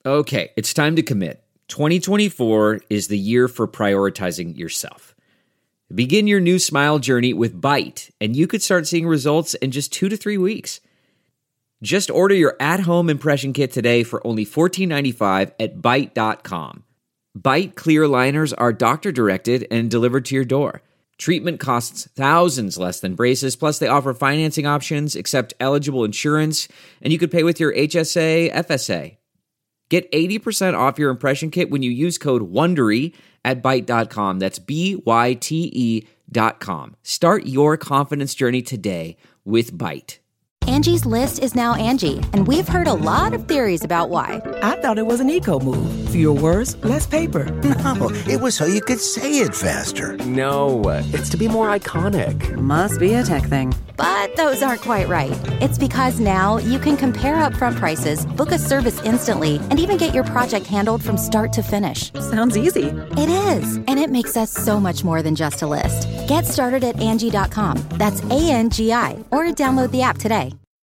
Okay, it's time to commit. 2024 is the year for prioritizing yourself. Begin your new smile journey with Byte, and you could start seeing results in just 2 to 3 weeks. Just order your at-home impression kit today for only $14.95 at Byte.com. Byte clear liners are doctor-directed and delivered to your door. Treatment costs thousands less than braces, plus they offer financing options, accept eligible insurance, and you could pay with your HSA, FSA. Get 80% off your impression kit when you use code WONDERY at Byte.com. That's BYTE.com. Start your confidence journey today with Byte. Angie's List is now Angie, and we've heard a lot of theories about why. I thought it was an eco move. Fewer words, less paper. No, it was so you could say it faster. No, it's to be more iconic. Must be a tech thing. But those aren't quite right. It's because now you can compare upfront prices, book a service instantly, and even get your project handled from start to finish. Sounds easy. It is, and it makes us so much more than just a list. Get started at Angie.com. That's ANGI, or download the app today.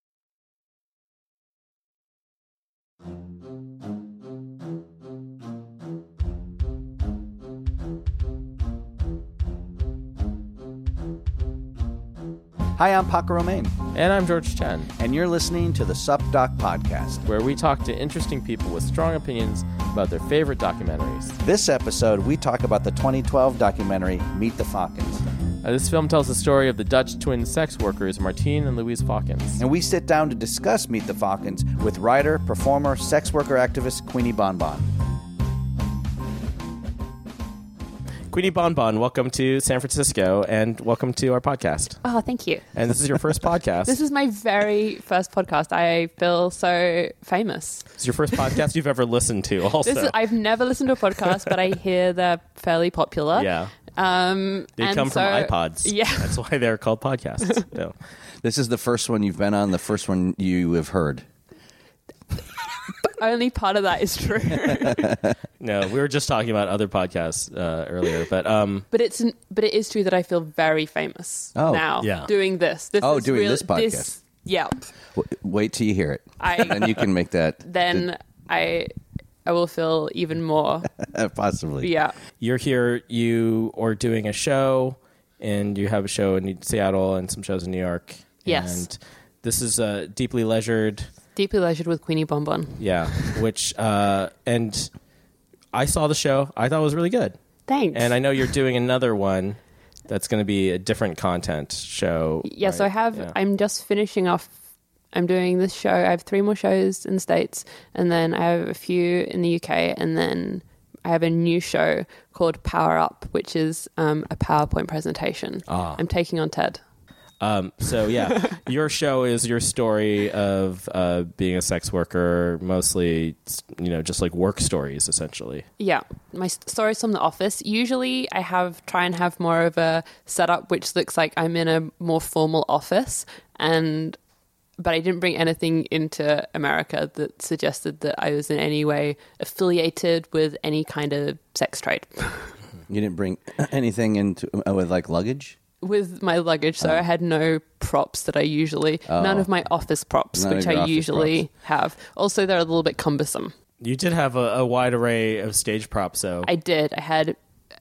Hi, I'm Paco Romain. And I'm George Chen. And you're listening to the Sup Doc Podcast, where we talk to interesting people with strong opinions about their favorite documentaries. This episode, we talk about the 2012 documentary, Meet the Fockins. This film tells the story of the Dutch twin sex workers, Martine and Louise Fockins. And we sit down to discuss Meet the Fockins with writer, performer, sex worker activist Queenie Bonbon. Queenie Bonbon, welcome to San Francisco, and welcome to our podcast. Oh, thank you. And this is your first podcast. This is my very first podcast. I feel so famous. It's your first podcast you've ever listened to, also. I've never listened to a podcast, but I hear they're fairly popular. Yeah. They come from iPods. Yeah. That's why they're called podcasts. No. This is the first one you've been on, the first one you have heard. Only part of that is true. No, we were just talking about other podcasts earlier, but it is true that I feel very famous now doing this. Doing this podcast. Yeah. Wait till you hear it. Then you can make that. Then I will feel even more. Possibly. Yeah. You're here. You are doing a show, and you have a show in Seattle and some shows in New York. Yes. And this is Deeply Leisured. Deeply Leisured with Queenie Bonbon. Yeah, which, and I saw the show. I thought it was really good. Thanks. And I know you're doing another one that's going to be a different content show. Yeah, right? so I'm just finishing off. I'm doing this show. I have 3 more shows in the States, and then I have a few in the UK, and then I have a new show called Power Up, which is a PowerPoint presentation. I'm taking on TED. So yeah, your show is your story of being a sex worker, mostly, just like work stories, essentially. Yeah, my stories from the office. Usually I try and have more of a setup which looks like I'm in a more formal office, but I didn't bring anything into America that suggested that I was in any way affiliated with any kind of sex trade. You didn't bring anything into with like luggage? With my luggage, so I had no props that I usually, none of my office props, which I usually have. Also, they're a little bit cumbersome. You did have a wide array of stage props, though. I did. I had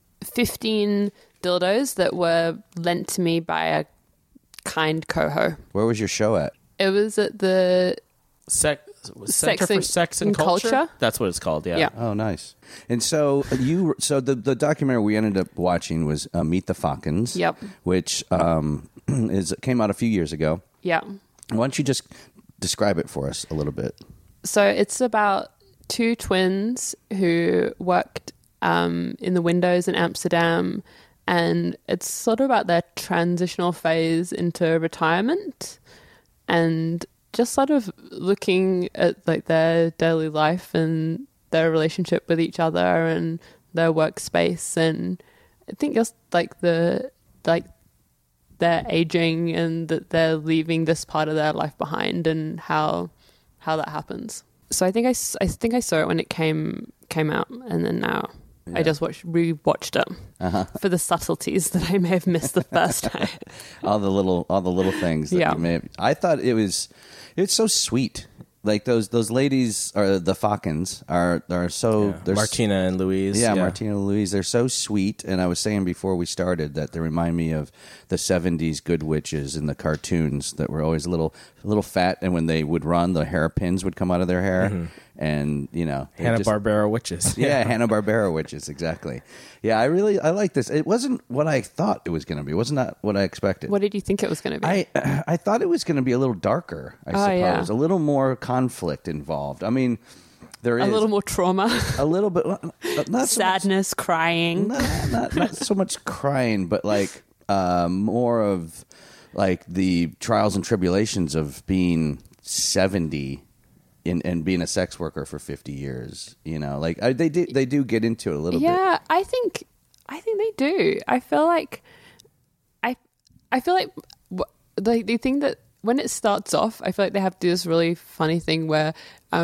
15 dildos that were lent to me by a kind coho. Where was your show at? It was at the Center for Sex and Culture? That's what it's called, yeah. Oh, nice. And so the documentary we ended up watching was Meet the Fockins. Yep. Which came out a few years ago. Yeah. Why don't you just describe it for us a little bit? So it's about 2 twins who worked in the windows in Amsterdam, and it's sort of about their transitional phase into retirement and just sort of looking at like their daily life and their relationship with each other and their workspace, and I think just like they're aging and that they're leaving this part of their life behind and how that happens. So I think I saw it when it came out, and then now I just rewatched it for the subtleties that I may have missed the first time. all the little things that you may have. I thought it's so sweet. like those ladies are the Falcons are so they're Martina and Louise. Yeah, Martina and Louise. They're so sweet. And I was saying before we started that they remind me of the 70s Good Witches in the cartoons that were always a little fat. And when they would run, the hairpins would come out of their hair. Mm-hmm. And, you know. Hanna-Barbera witches. Yeah, Hanna-Barbera witches, exactly. Yeah, I like this. It wasn't what I thought it was going to be. It was not what I expected. What did you think it was going to be? I thought it was going to be a little darker, I suppose. Yeah. A little more conflict involved. I mean, there is a little more trauma, a little bit, but not sadness, so much, crying. not so much crying, but like more of like the trials and tribulations of being 70 and being a sex worker for 50 years. You know, like they do get into it a little bit. Yeah, I think they do. I feel like the thing that when it starts off, I feel like they have to do this really funny thing where,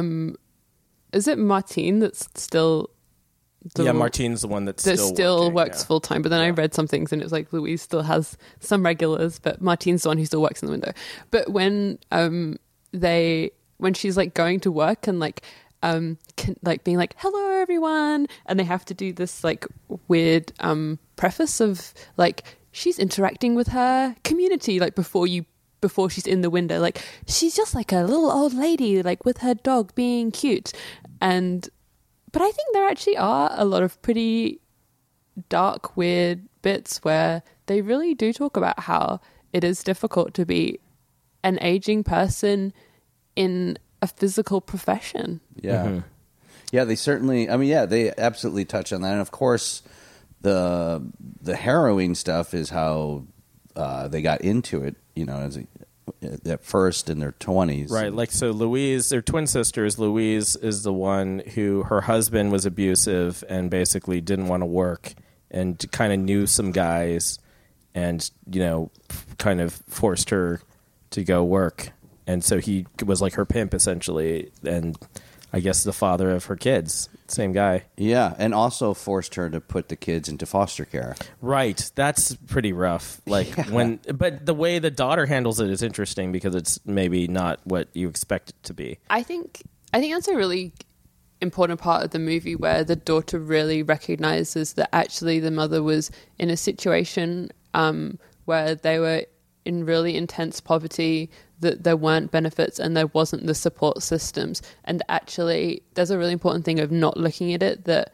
is it Martine that's still? Martine's the one that still working, works full time. But then I read some things and it was like Louise still has some regulars, but Martine's the one who still works in the window. But when she's like going to work and like being like, hello everyone, and they have to do this like weird preface of like she's interacting with her community like before she's in the window, like she's just like a little old lady like with her dog being cute. But I think there actually are a lot of pretty dark, weird bits where they really do talk about how it is difficult to be an aging person in a physical profession. Yeah. Mm-hmm. Yeah, they certainly, I mean, yeah, they absolutely touch on that. And of course, the harrowing stuff is how they got into it, you know, at first in their 20s. Right, like so Louise, they're twin sisters. Louise is the one who, her husband was abusive and basically didn't want to work and kind of knew some guys and, you know, kind of forced her to go work. And so he was like her pimp, essentially, and I guess the father of her kids. Same guy. Yeah, and also forced her to put the kids into foster care. Right. That's pretty rough. Like but the way the daughter handles it is interesting because it's maybe not what you expect it to be. I think that's a really important part of the movie where the daughter really recognizes that actually the mother was in a situation where they were in really intense poverty, that there weren't benefits and there wasn't the support systems. And actually, there's a really important thing of not looking at it that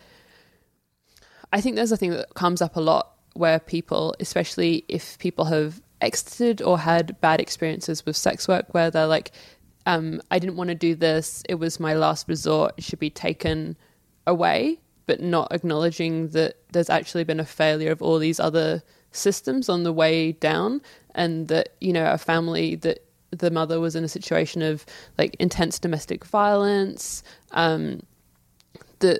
I think there's a thing that comes up a lot where people, especially if people have exited or had bad experiences with sex work, where they're like, I didn't want to do this, it was my last resort, it should be taken away, but not acknowledging that there's actually been a failure of all these other systems on the way down, and that, you know, a family that the mother was in a situation of like intense domestic violence, that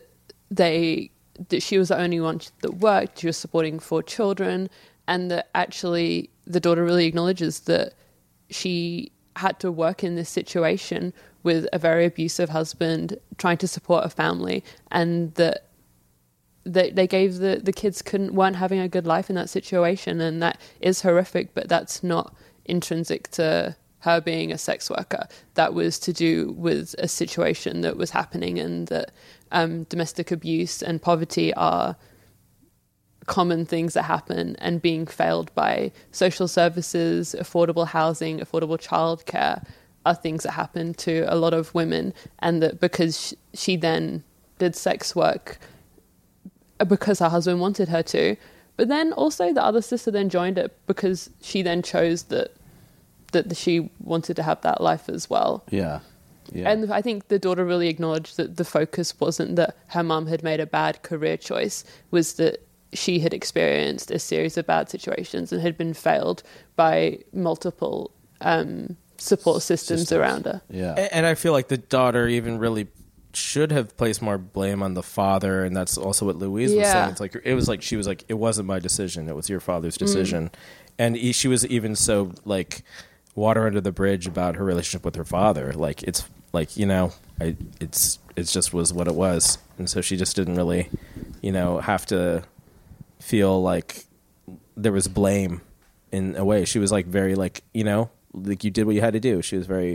she was the only one that worked, she was supporting 4 children, and that actually the daughter really acknowledges that she had to work in this situation with a very abusive husband trying to support a family, and that they gave the kids weren't having a good life in that situation, and that is horrific, but that's not intrinsic to her being a sex worker. That was to do with a situation that was happening, and that domestic abuse and poverty are common things that happen, and being failed by social services, affordable housing, affordable childcare are things that happen to a lot of women, and that because she then did sex work because her husband wanted her to, but then also the other sister then joined it because she then chose that she wanted to have that life as well. Yeah. And I think the daughter really acknowledged that the focus wasn't that her mum had made a bad career choice, was that she had experienced a series of bad situations and had been failed by multiple support systems around her. Yeah. And I feel like the daughter even really should have placed more blame on the father, and that's also what Louise was saying. It's like she was like, it wasn't my decision, it was your father's decision. And she was even so like water under the bridge about her relationship with her father. Like, it's like, you know, it's just was what it was, and so she just didn't really, you know, have to feel like there was blame in a way. She was like very like, you know, like you did what you had to do. She was very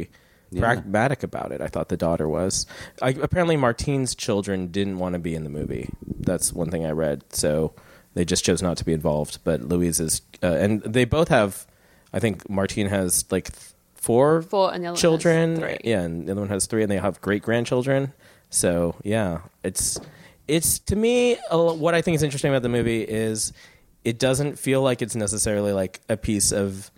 pragmatic about it. I thought the daughter was. Apparently, Martine's children didn't want to be in the movie. That's one thing I read. So they just chose not to be involved. But Louise's, and they both have. I think Martine has like four and the other children. one has 3. Yeah, and the other one has 3, and they have great grandchildren. So yeah, it's to me what I think is interesting about the movie is it doesn't feel like it's necessarily like a piece of,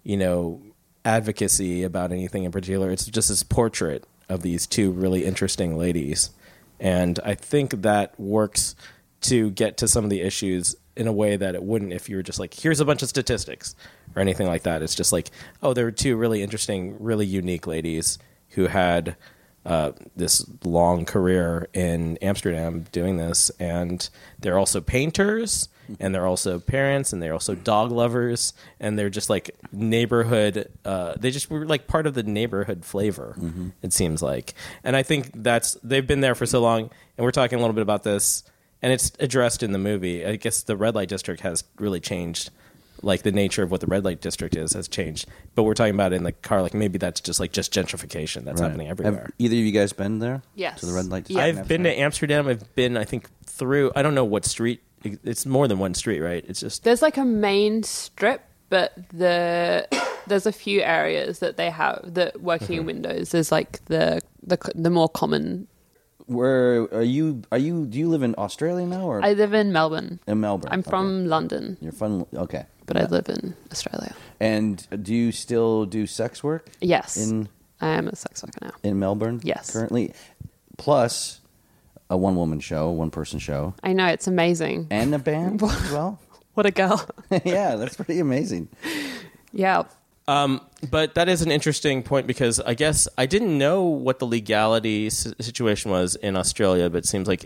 advocacy about anything in particular. It's just this portrait of these two really interesting ladies, and I think that works to get to some of the issues in a way that it wouldn't if you were just like, here's a bunch of statistics or anything like that. It's just like, oh, there were two really interesting, really unique ladies who had this long career in Amsterdam doing this, and they're also painters, and they're also parents, and they're also dog lovers, and they're just like neighborhood. They just were like part of the neighborhood flavor. It seems like, and I think they've been there for so long. And we're talking a little bit about this, and it's addressed in the movie. I guess the red light district has really changed. Like the nature of what the red light district has changed, but we're talking about it in the car. Like maybe that's just gentrification that's happening everywhere. Have either of you guys been there? Yes. To the red light district? I've been to Amsterdam. I've been, I think, through. I don't know what street. It's more than one street, right? It's just There's like a main strip, but there's a few areas that they have that working in windows. There's like the more common. Where are you? Do you live in Australia now, or I live in Melbourne. in Melbourne? I'm from London, You're from okay, but I live in Australia. And do you still do sex work? Yes, In I am a sex worker now. in Melbourne? Yes. Currently, plus a one person show, I know, it's amazing. and a band as well. What a girl. Yeah, that's pretty amazing. Yeah. But that is an interesting point because I guess I didn't know what the legality situation was in Australia, but it seems like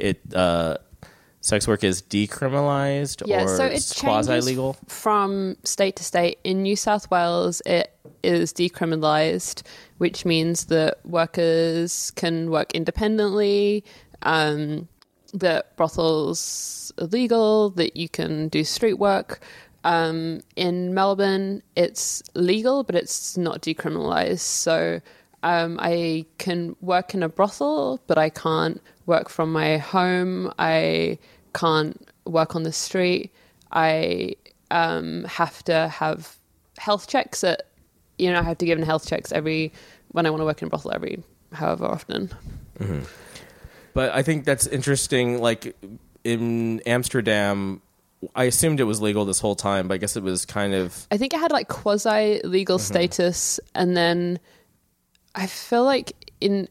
sex work is decriminalized or So it quasi-legal. changes from state to state. In New South Wales, it is decriminalized, which means that workers can work independently, that brothels are legal, that you can do street work. In Melbourne, it's legal, but it's not decriminalized. So I can work in a brothel, but I can't work from my home. I can't work on the street. I have to have health checks I have to give in health checks when I want to work in a brothel every however often. Mm-hmm. But I think that's interesting. Like in Amsterdam, I assumed it was legal this whole time, but I guess it was kind of... I think it had like quasi-legal status, and then I feel like in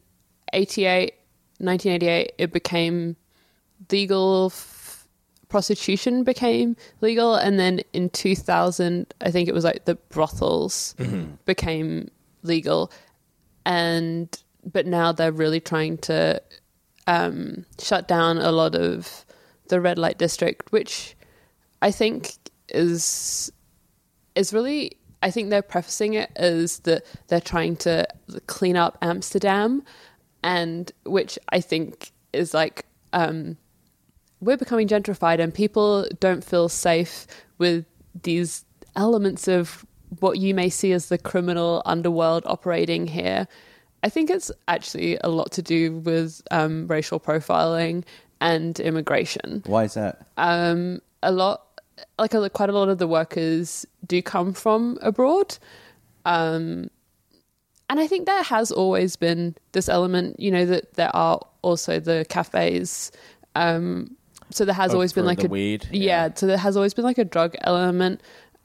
1988, it became legal, prostitution became legal, and then in 2000, I think it was like the brothels became legal, but now they're really trying to shut down a lot of the red light district, which I think is really, I think they're prefacing it as that they're trying to clean up Amsterdam, and which I think is like, we're becoming gentrified and people don't feel safe with these elements of what you may see as the criminal underworld operating here. I think it's actually a lot to do with racial profiling and immigration. Why is that? Quite a lot of the workers do come from abroad. And I think there has always been this element, that there are also the cafes. So there has always been like the weed. Yeah. So there has always been like a drug element.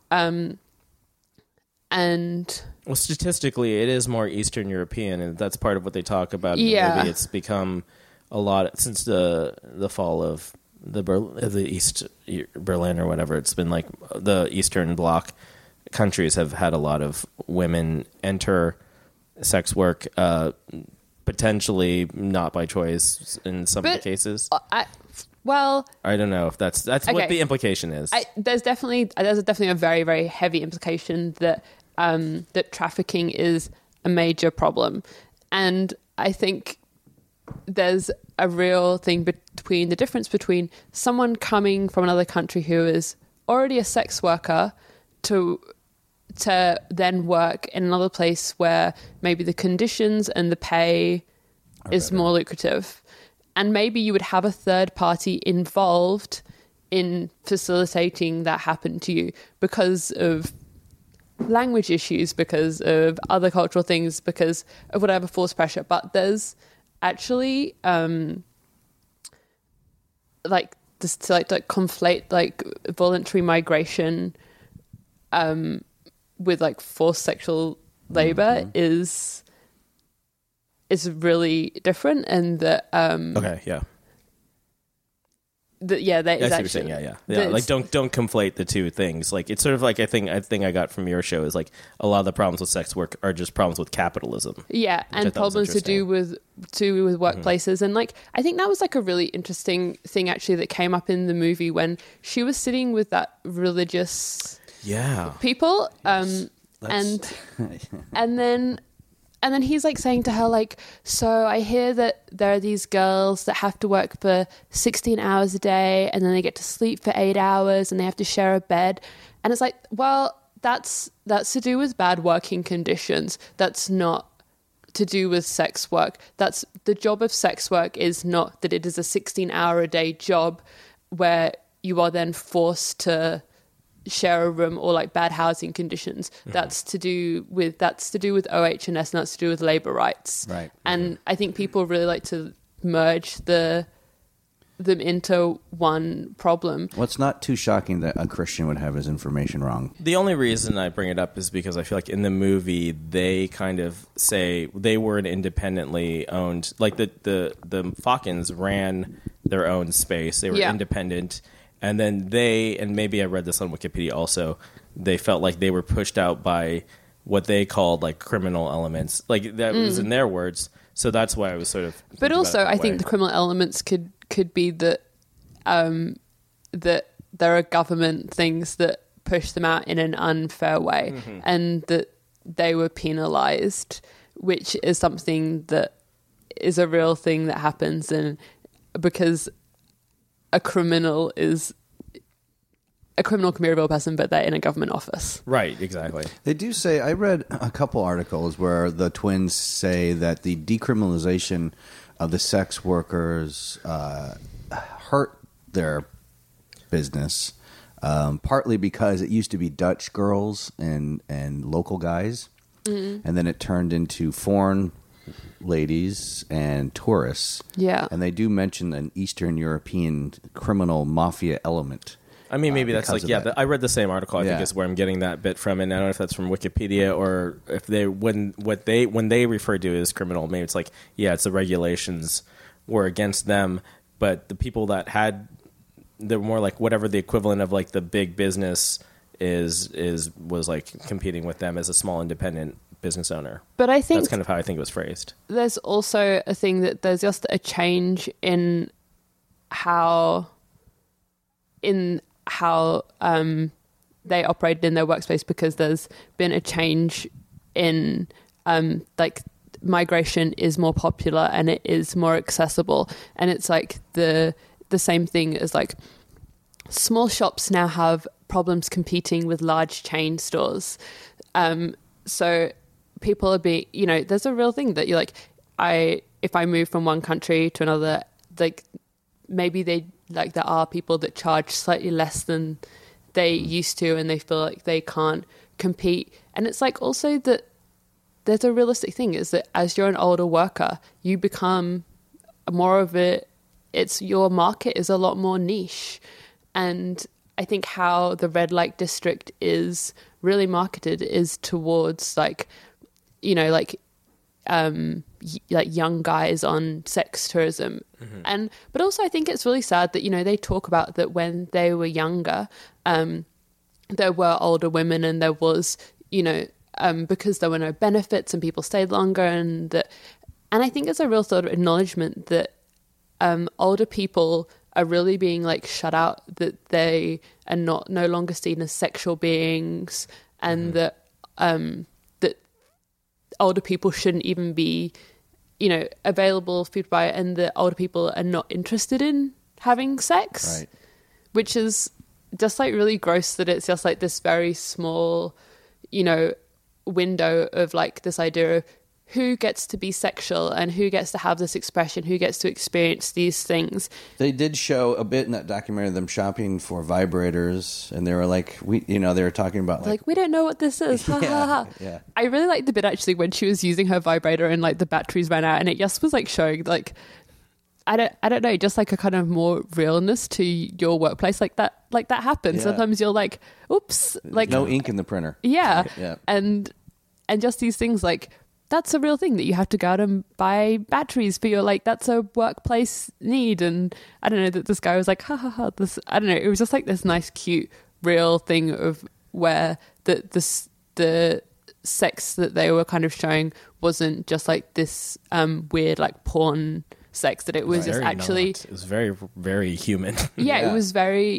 And well, statistically, it is more Eastern European, and that's part of what they talk about in the movie. It's become a lot since the fall of the East Berlin or whatever. It's been like the Eastern Bloc countries have had a lot of women enter sex work, potentially not by choice in some of the cases. I don't know if that's okay. What the implication is. There's definitely a very, very heavy implication that that trafficking is a major problem, and I think there's a real thing between the difference between someone coming from another country who is already a sex worker to to then work in another place where maybe the conditions and the pay is more lucrative. And maybe you would have a third party involved in facilitating that happen to you because of language issues, because of other cultural things, because of whatever, forced pressure. But there's actually like this to like conflate like voluntary migration with like forced sexual labor is really different, and that okay, yeah. That I see what you're saying. Yeah. Like don't conflate the two things. Like it's sort of like I think I got from your show is like a lot of the problems with sex work are just problems with capitalism. Yeah, and problems to do with workplaces, and like I think that was like a really interesting thing actually that came up in the movie when she was sitting with that religious people, and then he's like saying to her, like, so I hear that there are these girls that have to work for 16 hours a day and then they get to sleep for 8 hours and they have to share a bed. And it's like, well, that's to do with bad working conditions. That's not to do with sex work. That's the job of sex work is not that it is a 16-hour-a-day job where you are then forced to share a room or like bad housing conditions. That's to do with OH&S, and that's to do with labor rights. Right. And I think people really like to merge them into one problem. Well, it's not too shocking that a Christian would have his information wrong. The only reason I bring it up is because I feel like in the movie they kind of say they were an independently owned, like the Falcons ran their own space. They were independent. And then and maybe I read this on Wikipedia also, they felt like they were pushed out by what they called like criminal elements. Like that was in their words. So that's why I was sort of... But also I think the criminal elements could be that that there are government things that push them out in an unfair way and that they were penalized, which is something that is a real thing that happens, and because a criminal can be a real person, but they're in a government office. Right, exactly. They do say, I read a couple articles where the twins say that the decriminalization of the sex workers hurt their business, partly because it used to be Dutch girls and local guys, and then it turned into foreign ladies and tourists. Yeah. And they do mention an Eastern European criminal mafia element. I mean, maybe that's like, I read the same article. I think is where I'm getting that bit from. And I don't know if that's from Wikipedia or if when they refer to it as criminal, maybe it's like, it's the regulations were against them. But the people that they're more like whatever the equivalent of like the big business was like competing with them as a small independent business owner. But I think that's kind of how I think it was phrased. There's also a thing that there's just a change in how they operated in their workspace, because there's been a change in like migration is more popular and it is more accessible, and it's like the same thing as like small shops now have problems competing with large chain stores. So people are being, there's a real thing that you're like, if I move from one country to another, like maybe there are people that charge slightly less than they used to, and they feel like they can't compete. And it's like also that there's a realistic thing is that as you're an older worker, you become more of your market is a lot more niche. And I think how the red light district is really marketed is towards like young guys on sex tourism. But also I think it's really sad that, they talk about that when they were younger, there were older women and there was, because there were no benefits and people stayed longer, and I think it's a real sort of acknowledgement that older people are really being like shut out, that they are no longer seen as sexual beings, and that older people shouldn't even be, available for people to buy, and that older people are not interested in having sex, right? Which is just like really gross that it's just like this very small, window of like this idea of who gets to be sexual and who gets to have this expression, who gets to experience these things. They did show a bit in that documentary them shopping for vibrators, and they were like, they were talking about like we don't know what this is. Ha, ha, ha. Yeah. I really liked the bit actually when she was using her vibrator and like the batteries ran out, and it just was like showing like I don't know, just like a kind of more realness to your workplace. Like that happens. Yeah. Sometimes you're like, oops, like no ink in the printer. Yeah. Yeah. And just these things like that's a real thing that you have to go out and buy batteries for your like that's a workplace need. And I don't know that this guy was like, ha ha ha. This I don't know. It was just like this nice, cute, real thing of where the sex that they were kind of showing wasn't just like this weird like porn sex, that it was just actually it was very, very human. Yeah, it was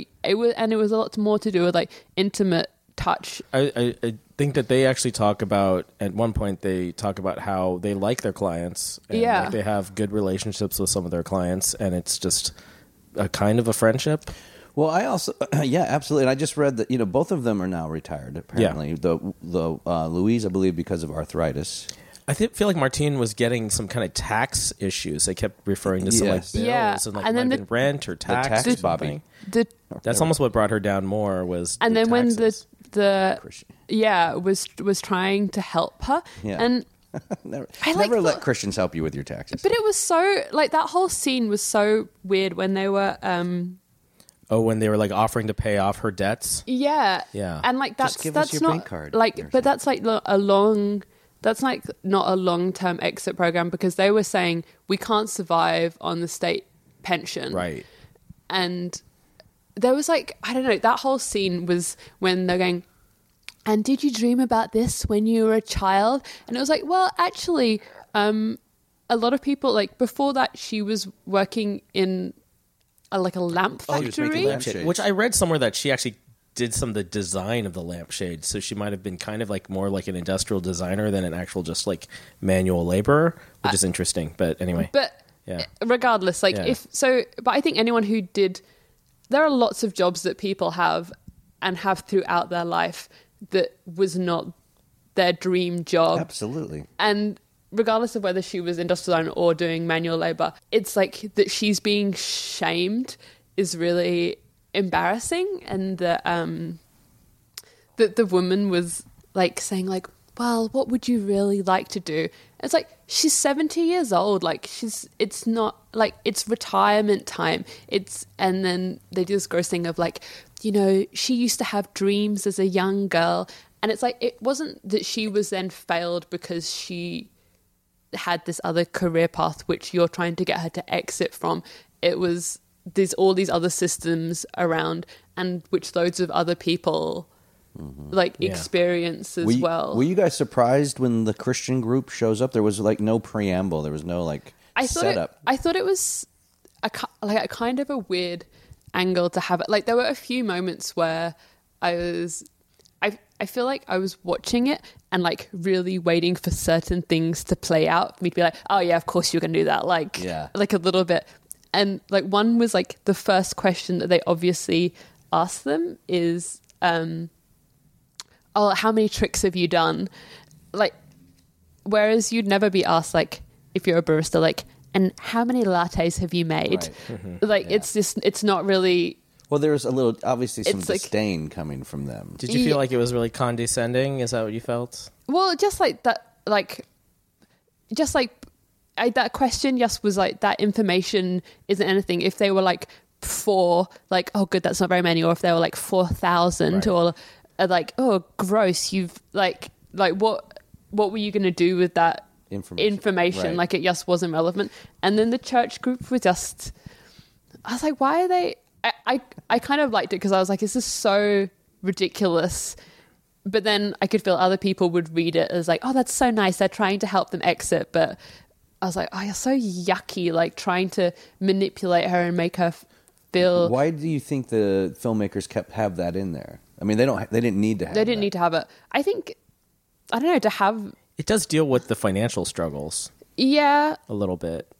a lot more to do with like intimate touch. I think that they actually talk about, at one point they talk about how they like their clients and like they have good relationships with some of their clients, and it's just a kind of a friendship. Well, I also, yeah, absolutely. And I just read that, both of them are now retired, apparently. Yeah. The Louise, I believe, because of arthritis. I feel like Martine was getting some kind of tax issues. They kept referring to some like bills and like and then might have been rent or tax or something. That's almost what brought her down more was and the then taxes. when was trying to help her. Yeah. And never let Christians help you with your taxes. But it was so like that whole scene was so weird when they were when they were like offering to pay off her debts. Yeah. And like that's not bank card like, but that's like that's like not a long-term exit program, because they were saying we can't survive on the state pension. Right. And there was like, I don't know, that whole scene was when they're going, and did you dream about this when you were a child? And it was like, well, actually, a lot of people, like before that, she was working in a lamp factory. Which I read somewhere that she actually did some of the design of the lampshade, so she might have been kind of like more like an industrial designer than an actual just like manual laborer, which is interesting. But anyway, regardless, like but I think anyone who did, there are lots of jobs that people have and have throughout their life that was not their dream job. Absolutely. And regardless of whether she was industrial design or doing manual labor, it's like that she's being shamed is really embarrassing. And that the woman was like saying like, well, what would you really like to do? It's like, she's 70 years old. Like it's not like it's retirement time. And then they do this gross thing of like, she used to have dreams as a young girl. And it's like, it wasn't that she was then failed because she had this other career path, which you're trying to get her to exit from. It was there's all these other systems around, and which loads of other people experience as well. Were you guys surprised when the Christian group shows up? There was like no preamble. There was no setup. I thought it was a kind of a weird angle to have it. Like there were a few moments where I feel like I was watching it and like really waiting for certain things to play out for me to be like, oh yeah, of course you're gonna do that. Like a little bit. And like one was like the first question that they obviously asked them is, how many tricks have you done? Like, whereas you'd never be asked like, if you're a barista, like, and how many lattes have you made? Right. Like, it's just, it's not really. Well, there's obviously some disdain coming from them. Did you feel like it was really condescending? Is that what you felt? Well, just like that, that question just was like, that information isn't anything. If they were like 4, like, oh good, that's not very many. Or if they were like 4,000 or like, oh gross, you've like what were you going to do with that information? Right. Like it just wasn't relevant. And then the church group was just, I was like, why are they, I kind of liked it because I was like, this is so ridiculous. But then I could feel other people would read it as like, oh, that's so nice. They're trying to help them exit. But I was like, oh, you're so yucky, like trying to manipulate her and make her feel. Why do you think the filmmakers have that in there? I mean, they didn't need to have it. They didn't need to have it. I think, I don't know, to have. It does deal with the financial struggles. Yeah. A little bit.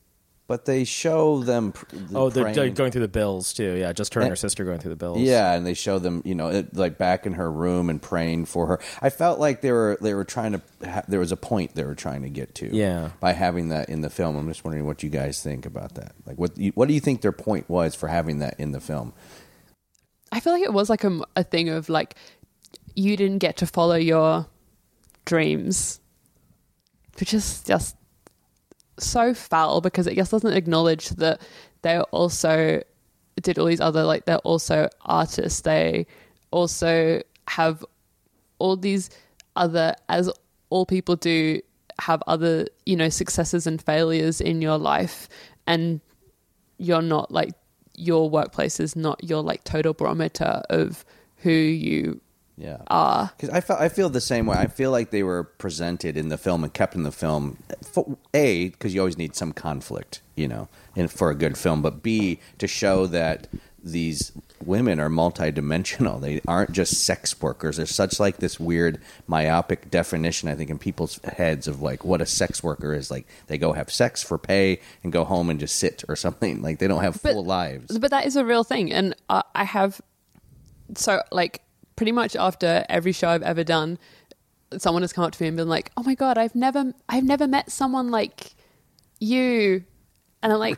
But they show them. They're going through the bills too. Yeah, just her and her sister going through the bills. Yeah, and they show them, like back in her room and praying for her. I felt like they were trying to. There was a point they were trying to get to. Yeah. By having that in the film, I'm just wondering what you guys think about that. Like, what do you think their point was for having that in the film? I feel like it was like a thing of like, you didn't get to follow your dreams, which is just so foul because it just doesn't acknowledge that they also did all these other, like, they're also artists. They also have all these other, as all people do, have other, successes and failures in your life, and you're not like, your workplace is not your like total barometer of who you are. Because I feel the same way. I feel like they were presented in the film and kept in the film. Because you always need some conflict, for a good film. But B, to show that these women are multidimensional. They aren't just sex workers. There's such like this weird myopic definition, I think, in people's heads of like what a sex worker is. Like they go have sex for pay and go home and just sit or something. Like they don't have full lives. But that is a real thing. And I have, so like pretty much after every show I've ever done, someone has come up to me and been like, "Oh my God, I've never met someone like you." And I'm like,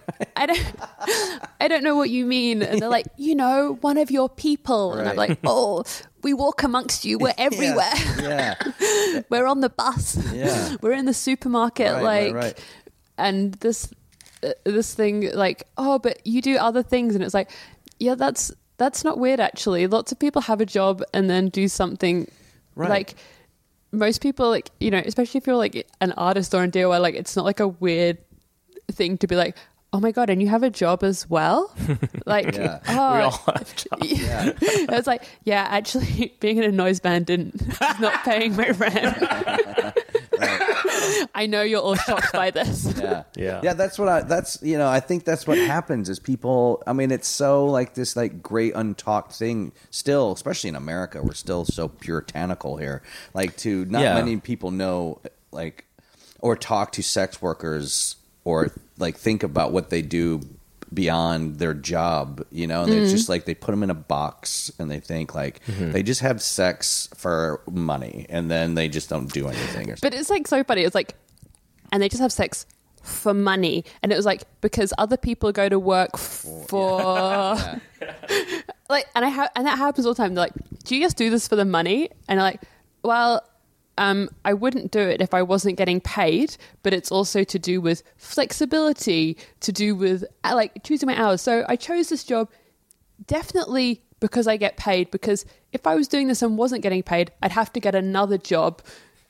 I don't know what you mean. And they're like, one of your people. Right. And I'm like, oh, we walk amongst you. We're everywhere. Yeah. We're on the bus. Yeah. We're in the supermarket. Right. And this thing like, oh, but you do other things. And it's like, yeah, that's not weird, actually. Lots of people have a job and then do something like most people, like, especially if you're like an artist or in DIY, like it's not like a weird thing to be like, oh my God, and you have a job as well? Like, we all have jobs. Yeah. It's like, yeah, actually being in a noise band is not paying my rent. I know you're all shocked by this. Yeah. That's what I think that's what happens is people, I mean, it's so like this like great untalked thing still, especially in America. We're still so puritanical here. Like not many people know like, or talk to sex workers or like think about what they do beyond their job, and it's just like they put them in a box and they think like they just have sex for money and then they just don't do anything. But it's like so funny. It's like, and they just have sex for money, and it was like because other people go to work for like, and that happens all the time. They're like, do you just do this for the money? And I'm like, well, I wouldn't do it if I wasn't getting paid, but it's also to do with flexibility, to do with like choosing my hours. So I chose this job definitely because I get paid, because if I was doing this and wasn't getting paid, I'd have to get another job,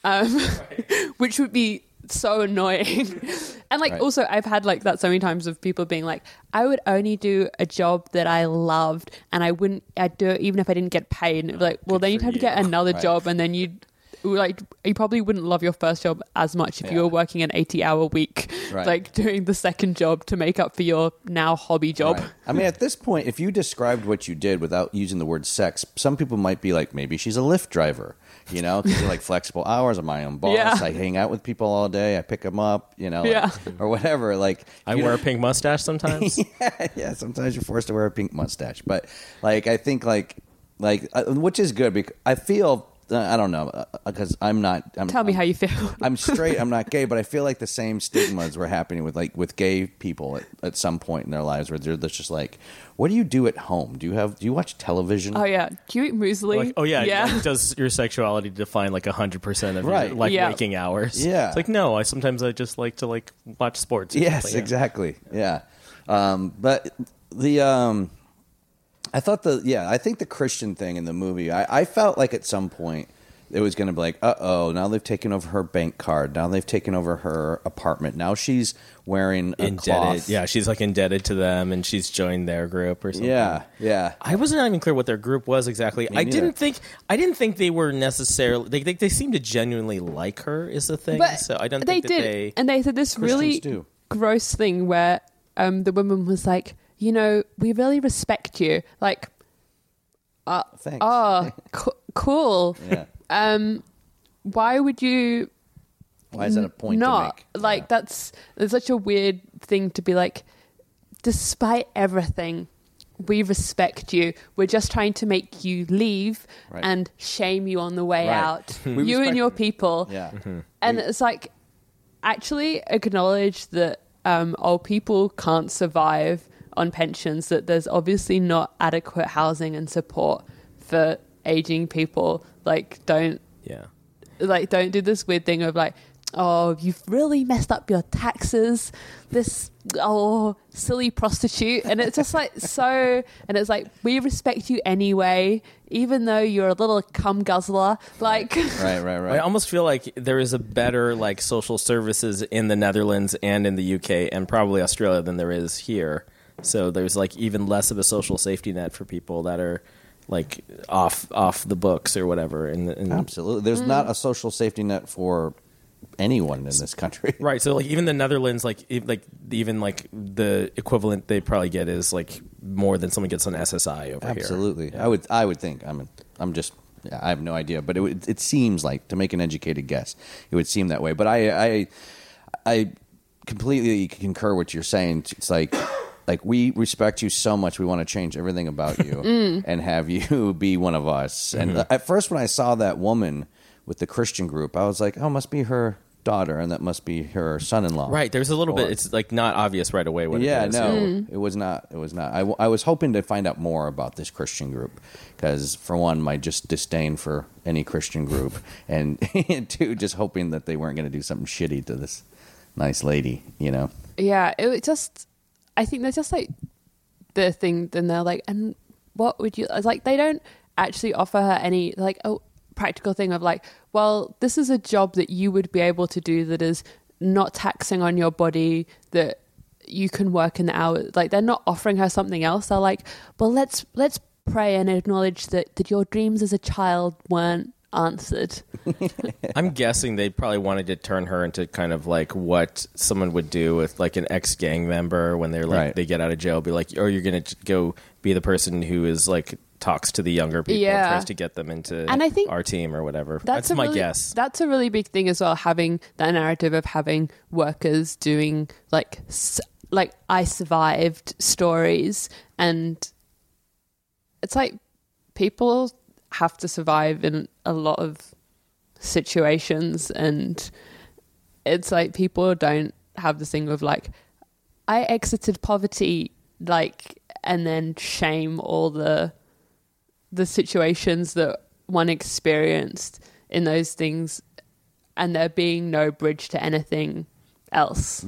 which would be so annoying. And like also I've had like that so many times of people being like, I would only do a job that I loved and I'd do it even if I didn't get paid. And like, well, then you'd have to get another job, and then you probably wouldn't love your first job as much if you were working an 80-hour week, like doing the second job to make up for your now hobby job. Right. I mean, at this point, if you described what you did without using the word sex, some people might be like, maybe she's a Lyft driver, because you're like flexible hours. I'm my own boss. Yeah. I hang out with people all day. I pick them up, or whatever. Like I wear a pink mustache sometimes. yeah. Sometimes you're forced to wear a pink mustache, but like I think like which is good because I feel. I don't know because Tell me how you feel. I'm straight. I'm not gay, but I feel like the same stigmas were happening with gay people at some point in their lives where they're just like, what do you do at home? Do you watch television? Oh yeah. Do you eat muesli? Like, oh yeah. Like, does your sexuality define like 100% of your waking hours? Yeah. It's like no. I sometimes just like to like watch sports. Yes, exactly. Yeah. But the I think the Christian thing in the movie, I felt like at some point it was going to be like, now they've taken over her bank card. Now they've taken over her apartment. Now she's wearing a cloth. Yeah, she's like indebted to them and she's joined their group or something. Yeah. I wasn't even clear what their group was exactly. I didn't think they were necessarily, they seemed to genuinely like her is the thing. But so I don't think they and they said this really gross thing where the woman was like, we really respect you. Like, thanks. Oh, cool. Yeah. Why would you Why is that a point not to make? like that's such a weird thing to be like, despite everything, we respect you. We're just trying to make you leave and shame you on the way out. You and your people. Yeah. And it's like, actually acknowledge that old people can't survive on pensions, that there's obviously not adequate housing and support for aging people. Like, don't do this weird thing of like, oh, you've really messed up your taxes, this silly prostitute. And it's just like and it's like, we respect you anyway, even though you're a little cum guzzler. Like Right. I almost feel like there is a better like social services in the Netherlands and in the UK and probably Australia than there is here. So there's like even less of a social safety net for people that are like off the books or whatever. Absolutely. There's not a social safety net for anyone in this country. Right. So like even the Netherlands, even the equivalent they probably get is like more than someone gets on SSI over here. Absolutely. Yeah. I would think. I have no idea, but it seems like, to make an educated guess, it would seem that way. But I completely concur what you're saying. It's like we respect you so much, we want to change everything about you and have you be one of us. And at first, when I saw that woman with the Christian group, I was like, oh, must be her daughter, and that must be her son-in-law. Right. There's a little bit. It's like not obvious right away what it is. It was not. It was not. I was hoping to find out more about this Christian group because, for one, my just disdain for any Christian group, and two, just hoping that they weren't going to do something shitty to this nice lady, Yeah, I think there's just like the thing, then they're like, and what would you, it's like they don't actually offer her any like practical thing of like, well, this is a job that you would be able to do that is not taxing on your body, that you can work in the hours. Like, they're not offering her something else. They're like, well, let's pray and acknowledge that your dreams as a child weren't answered. I'm guessing they probably wanted to turn her into kind of like what someone would do with like an ex-gang member when they're like they get out of jail, be like, oh, you're gonna go be the person who is like talks to the younger people and tries to get them into our team or whatever. That's my guess. That's a really big thing as well, having that narrative of having workers doing like I survived stories. And it's like people have to survive in a lot of situations, and it's like people don't have this thing of like, I exited poverty, like, and then shame all the situations that one experienced in those things, and there being no bridge to anything else.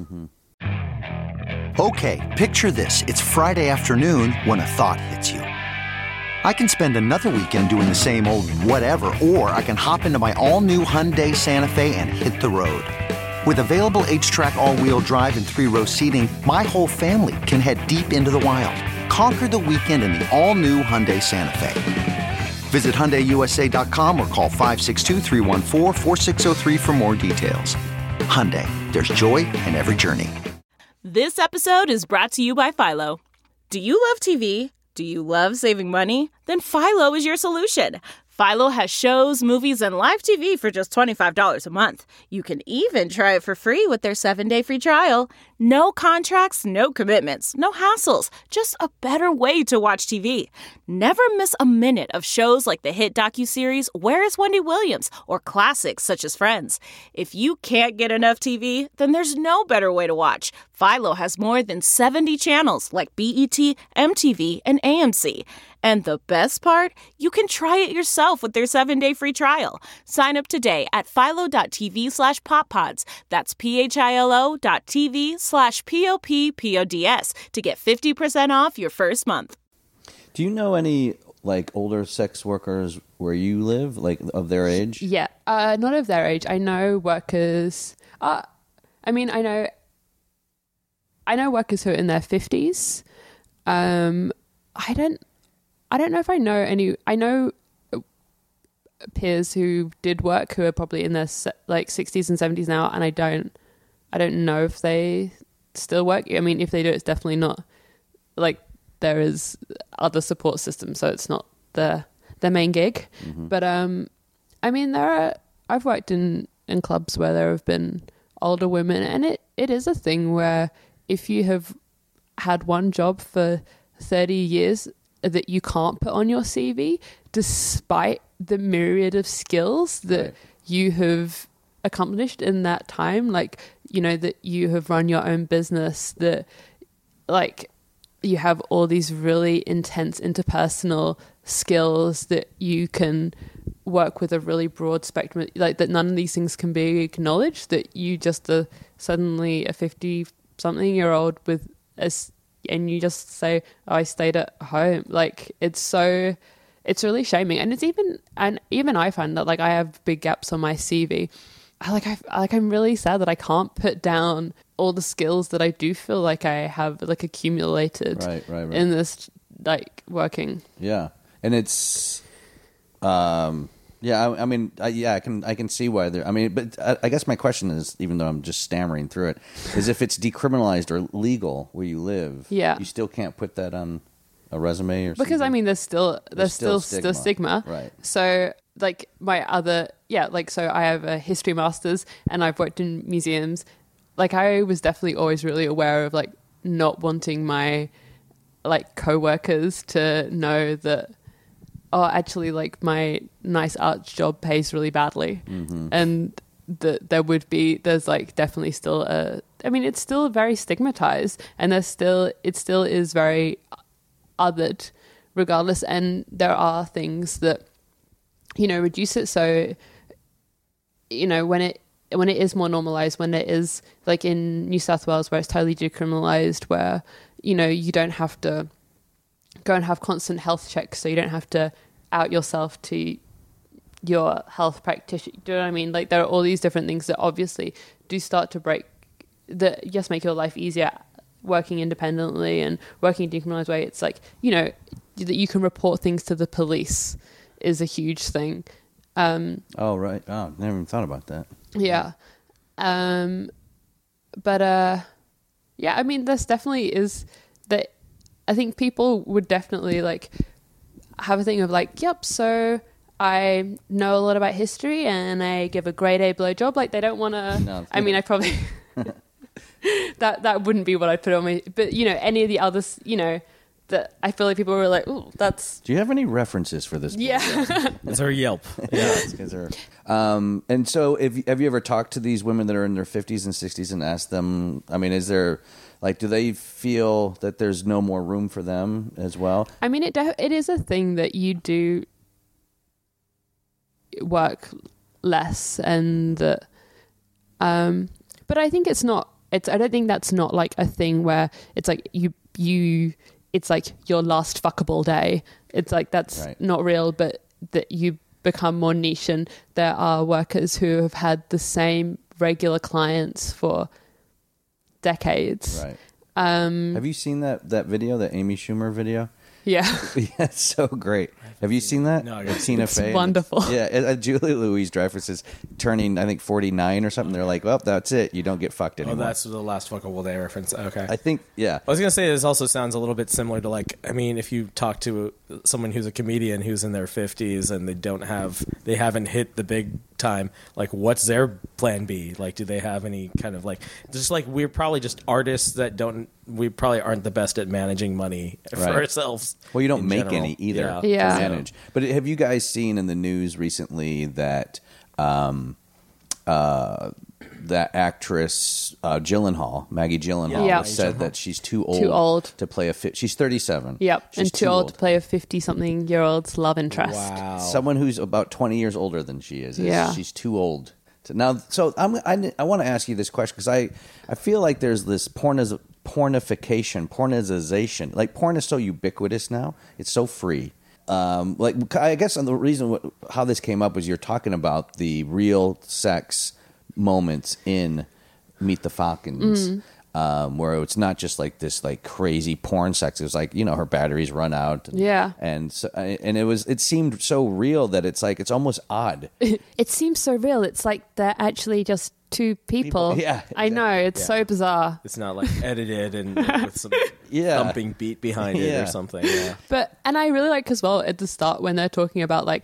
Okay, picture this. It's Friday afternoon when a thought hits you. I can spend another weekend doing the same old whatever, or I can hop into my all-new Hyundai Santa Fe and hit the road. With available H-Track all-wheel drive and 3-row seating, my whole family can head deep into the wild. Conquer the weekend in the all-new Hyundai Santa Fe. Visit HyundaiUSA.com or call 562-314-4603 for more details. Hyundai, there's joy in every journey. This episode is brought to you by Philo. Do you love TV? Do you love saving money? Then Philo is your solution. Philo has shows, movies, and live TV for just $25 a month. You can even try it for free with their 7-day free trial. No contracts, no commitments, no hassles. Just a better way to watch TV. Never miss a minute of shows like the hit docuseries Where is Wendy Williams? Or classics such as Friends. If you can't get enough TV, then there's no better way to watch. Philo has more than 70 channels like BET, MTV, and AMC. And the best part? You can try it yourself with their 7-day free trial. Sign up today at philo.tv/poppods. That's philo.tv/POPPODS to get 50% off your first month. Do you know any like older sex workers where you live, like of their age? Yeah, not of their age. I know workers. I know workers who are in their 50s. I don't know if I know any. I know peers who did work who are probably in their like 60s and 70s now, and I don't know if they still work. I mean, if they do, it's definitely not like there is other support systems, so it's not their main gig. But I mean, I've worked in in clubs where there have been older women, and it is a thing where if you have had one job for 30 years that you can't put on your CV, despite the myriad of skills that you have accomplished in that time, like, you know, that you have run your own business, that like you have all these really intense interpersonal skills, that you can work with a really broad spectrum, like that none of these things can be acknowledged, that you just are suddenly a 50-something-year-old with and you just say, oh, I stayed at home. Like, it's really shaming. And even I find that, like, I have big gaps on my CV. I'm really sad that I can't put down all the skills that I do feel like I have, like, accumulated in this, like, working. Yeah. And it's, I can see why there. I mean, but I guess my question is, even though I'm just stammering through it, is if it's decriminalized or legal where you live, you still can't put that on a resume or something. Because I mean, there's still stigma. Right. So like my other, so I have a history master's and I've worked in museums. Like, I was definitely always really aware of, like, not wanting my, like, co-workers to know that, oh, actually, like, my nice arts job pays really badly. Mm-hmm. And that there's like definitely still it's still very stigmatized, and it still is very othered regardless. And there are things that, you know, reduce it. So, you know, when it is more normalized, when it is like in New South Wales where it's totally decriminalized, where, you know, you don't have to go and have constant health checks, so you don't have to out yourself to your health practitioner. Do you know what I mean? Like, there are all these different things that obviously do start to make your life easier working independently and working in a decriminalized way. It's like, you know, that you can report things to the police is a huge thing. Oh, right. Oh, never even thought about that. Yeah. I mean, this definitely is that. I think people would definitely like have a thing of like, yep, so I know a lot about history and I give a grade A blowjob. Like, they don't want to. No, I mean, I probably that wouldn't be what I'd put on my. But, you know, any of the others, you know, that I feel like people were like, "Ooh, that's." Do you have any references for this? Yeah, it's our Yelp. Yeah, it's and so, have you ever talked to these women that are in their 50s and 60s and asked them? I mean, is there like, do they feel that there's no more room for them as well? I mean, it is a thing that you do work less, and that, but I think it's not. I don't think that's not like a thing where it's like you. It's like your last fuckable day. It's like that's not real, but that you become more niche, and there are workers who have had the same regular clients for decades. Right. Have you seen that video, the Amy Schumer video? Yeah. Yeah, it's so great. Have you seen that? No, Tina Fey. It's wonderful. Yeah, Julie Louis-Dreyfus is turning, I think, 49 or something. They're like, well, that's it. You don't get fucked anymore. Oh, that's the last fuckable day reference. Okay. I think, yeah. I was going to say, this also sounds a little bit similar to, like, I mean, if you talk to someone who's a comedian who's in their 50s and they haven't hit the big time, like, what's their plan B? Like, do they have any kind of, like, just like, we're probably just artists we probably aren't the best at managing money for ourselves. Well, you don't make any either to manage. But have you guys seen in the news recently that that actress Maggie Gyllenhaal, said that she's too old to play she's 37. Yep, she's and too old to play a 50-something-year-old's love interest. Wow. Someone who's about 20 years older than she is. She's too old. Now, so I want to ask you this question because I feel like there's this pornization. Like, porn is so ubiquitous now; it's so free. Like, I guess the reason how this came up was you're talking about the real sex moments in Meet the Fockins, where it's not just like this like crazy porn sex. It was like, you know, her batteries run out. And it seemed so real that it's like, it's almost odd. It seems so real. It's like they're actually just two people. Yeah, exactly. I know, it's so bizarre. It's not like edited and with some thumping beat behind it or something. Yeah. And I really like as well at the start when they're talking about like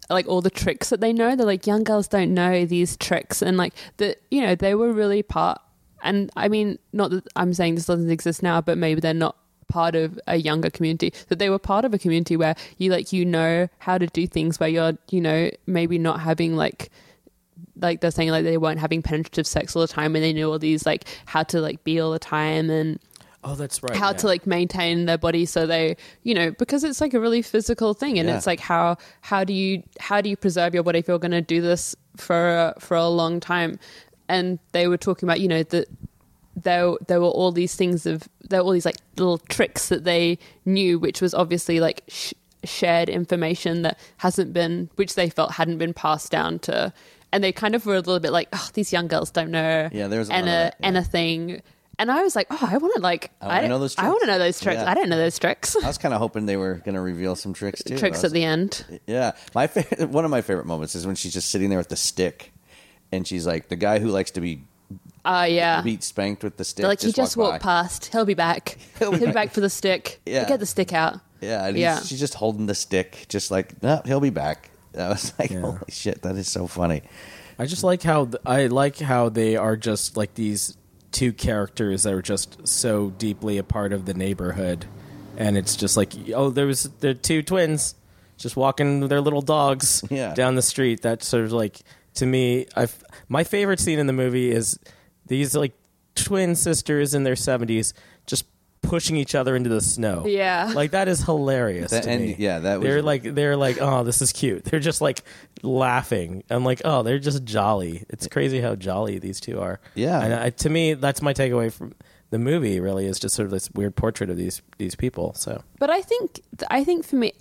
like all the tricks that they know. They're like, young girls don't know these tricks, and like they were really part. And I mean, not that I'm saying this doesn't exist now, but maybe they're not part of a younger community, that they were part of a community where you know how to do things, where you're maybe not having like they're saying like they weren't having penetrative sex all the time, and they knew all these like how to like be all the time, and that's right, how to like maintain their body, so they because it's like a really physical thing, and it's like how do you preserve your body if you're going to do this for a long time. And they were talking about that there were all these things there were all these like little tricks that they knew, which was obviously like shared information that which they felt hadn't been passed down to, and they kind of were a little bit like, oh, these young girls don't know anything. And I was like, oh, I want to know those tricks. I want to know those tricks. I didn't know those tricks. I was kind of hoping they were going to reveal some tricks too. At the end. Yeah, one of my favorite moments is when she's just sitting there with the stick, and she's like, the guy who likes to be spanked with the stick. They're like, he just walked past. He'll be back. He'll be back for the stick. Yeah. Get the stick out. Yeah, and she's just holding the stick, just like, no, he'll be back. I was like, holy shit, that is so funny. I just like how they are just like these two characters that are just so deeply a part of the neighborhood, and it's just like, oh, they're two twins just walking their little dogs down the street. That's sort of like, to me, my favorite scene in the movie is these like twin sisters in their 70s just pushing each other into the snow. Yeah, like that is hilarious to me. Yeah, they're like, oh, this is cute. They're just like laughing. I'm like, oh, they're just jolly. It's crazy how jolly these two are. Yeah, and to me, that's my takeaway from the movie. Really, is just sort of this weird portrait of these people. So, but I think for me,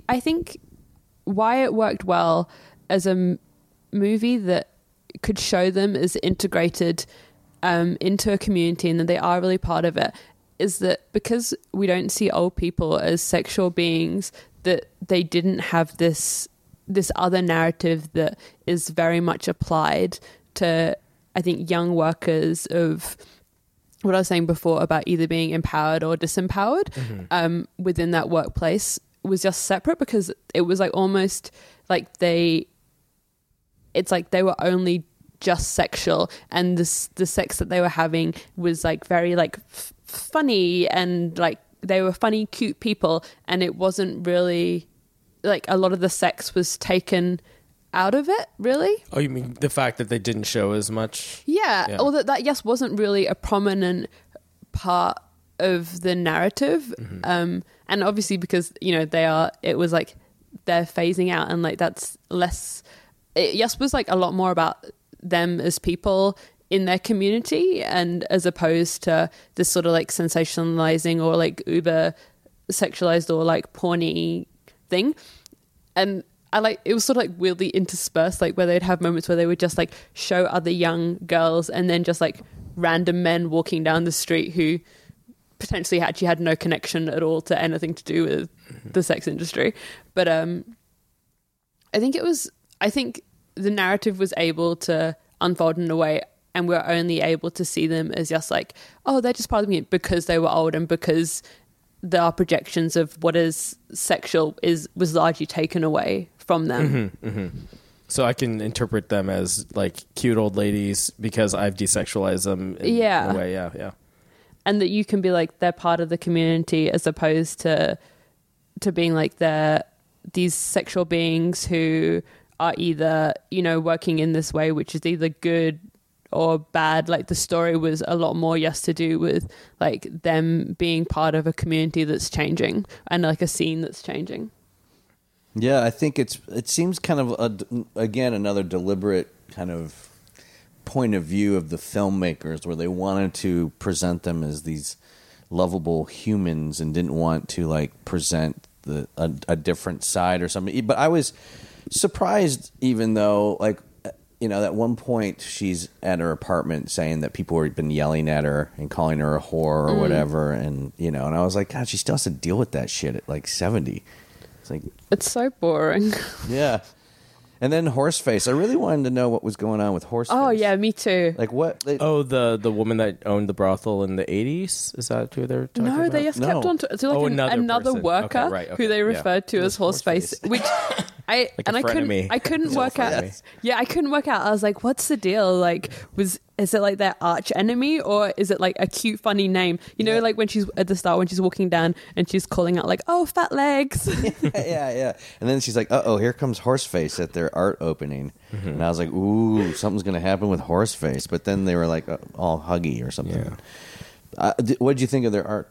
why it worked well as a movie that could show them as integrated into a community, and that they are really part of it, is that because we don't see old people as sexual beings, that they didn't have this other narrative that is very much applied to, I think, young workers of what I was saying before about either being empowered or disempowered within that workplace, was just separate, because it was like almost like it's like they were only just sexual, and the sex that they were having was like very like funny, and like they were funny, cute people, and it wasn't really like a lot of the sex was taken out of it, really. Oh, you mean the fact that they didn't show as much? Yeah. Or that yes wasn't really a prominent part of the narrative. And obviously because it was like they're phasing out, and like that's less. It just was like a lot more about them as people in their community, and as opposed to this sort of like sensationalizing or like uber sexualized or like porny thing. And I like, it was sort of like weirdly interspersed, like where they'd have moments where they would just like show other young girls, and then just like random men walking down the street who potentially actually had no connection at all to anything to do with the sex industry. But I think the narrative was able to unfold in a way, and we're only able to see them as just like, oh, they're just part of me, because they were old, and because our projections of what is sexual was largely taken away from them. So I can interpret them as like cute old ladies because I've desexualized them in a way. Yeah. And that you can be like, they're part of the community, as opposed to being like these sexual beings who are either, working in this way, which is either good or bad. Like the story was a lot more just to do with like them being part of a community that's changing, and like a scene that's changing. Yeah, I think it seems kind of again another deliberate kind of point of view of the filmmakers, where they wanted to present them as these lovable humans and didn't want to like present a different side or something. But I was surprised, even though like, at one point she's at her apartment saying that people have been yelling at her and calling her a whore or whatever, and and I was like, God, she still has to deal with that shit at like 70. It's like, it's so boring. Yeah. And then Horseface. I really wanted to know what was going on with Horseface. Oh yeah, me too. Like what? The woman that owned the brothel in the 80s? Is that who they're talking about? No, they just kept on to like another worker who they referred to as Horseface, which I couldn't work out. Yeah, I couldn't work out. I was like, "What's the deal? Like, is it like their arch enemy, or is it like a cute, funny name? You know, like when she's at the start when she's walking down and she's calling out like, "Oh, fat legs." yeah. And then she's like, "Uh-oh, here comes Horseface at their art opening," and I was like, "Ooh, something's gonna happen with Horseface." But then they were like all huggy or something. Yeah. What did you think of their art?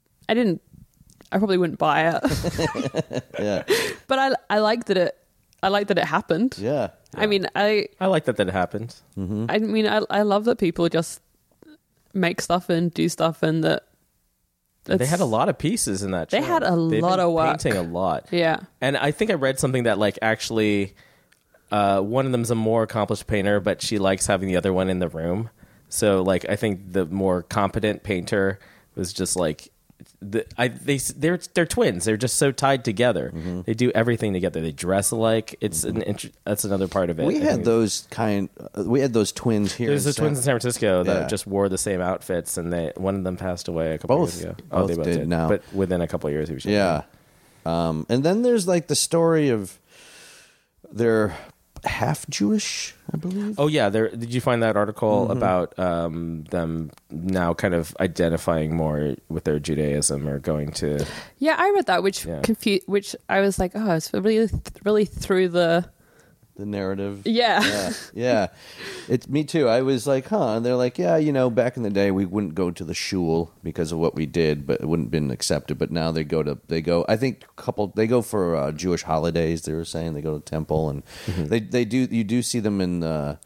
I probably wouldn't buy it. Yeah, but I like that it. I like that it happened. Yeah. I mean, I like that it happened. Mm-hmm. I mean, I love that people just make stuff and do stuff, and that they had a lot of pieces in that. They had a lot of work, painting a lot. Yeah, and I think I read something that like actually, one of them's a more accomplished painter, but she likes having the other one in the room. So like, I think the more competent painter was just like. They're twins. They're just so tied together. Mm-hmm. They do everything together. They dress alike. It's that's another part of it. We had those twins here. There's the twins in San Francisco that just wore the same outfits, and one of them passed away a couple years ago. They both did now, but within a couple of years, he was and then there's like the story of they're half Jewish, I believe. Oh yeah, did you find that article about them now kind of identifying more with their Judaism or going to? Yeah, I read that, which which I was like, oh, it's really through the narrative. Yeah. It's me too. I was like, and they're like, back in the day we wouldn't go to the shul because of what we did, but it wouldn't have been accepted. But now they go. I think they go for Jewish holidays. They were saying they go to temple, and they do. You do see them in the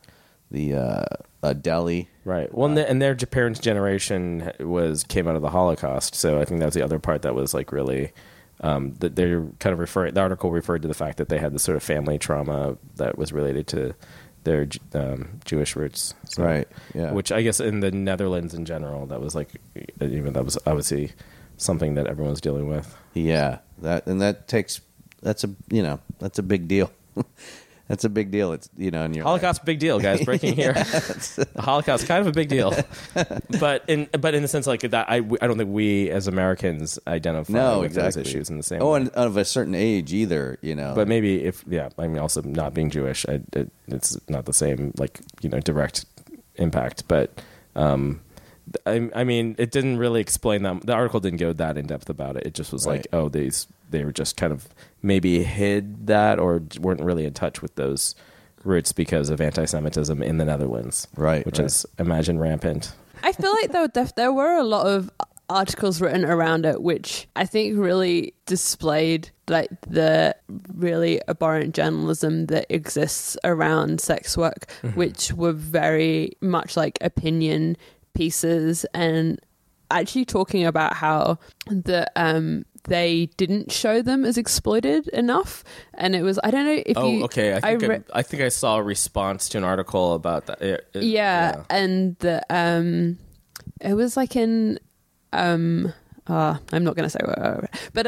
deli, right? Well, and their parents' generation came out of the Holocaust, so I think that was the other part that was like really. That they're kind of referring. The article referred to the fact that they had this sort of family trauma that was related to their Jewish roots, right? Yeah, which I guess in the Netherlands in general, that was like, that was obviously something that everyone was dealing with. Yeah, that's a big deal. That's a big deal. It's in your Holocaust, big deal, guys. Breaking here. The Holocaust, kind of a big deal, but in the sense like that, I don't think we as Americans identify with those issues in the same. way. And of a certain age either, But maybe also not being Jewish, it's not the same direct impact. But I mean, it didn't really explain that. The article didn't go that in depth about it. It just was like, they were just kind of maybe hid that or weren't really in touch with those roots because of anti-Semitism in the Netherlands, right? Which is, imagine, rampant. I feel like there were a lot of articles written around it, which I think really displayed like the really abhorrent journalism that exists around sex work, which were very much like opinion pieces and actually talking about how they didn't show them as exploited enough, and it was I don't know if I think I saw a response to an article about that. And it was like in I'm not going to say what,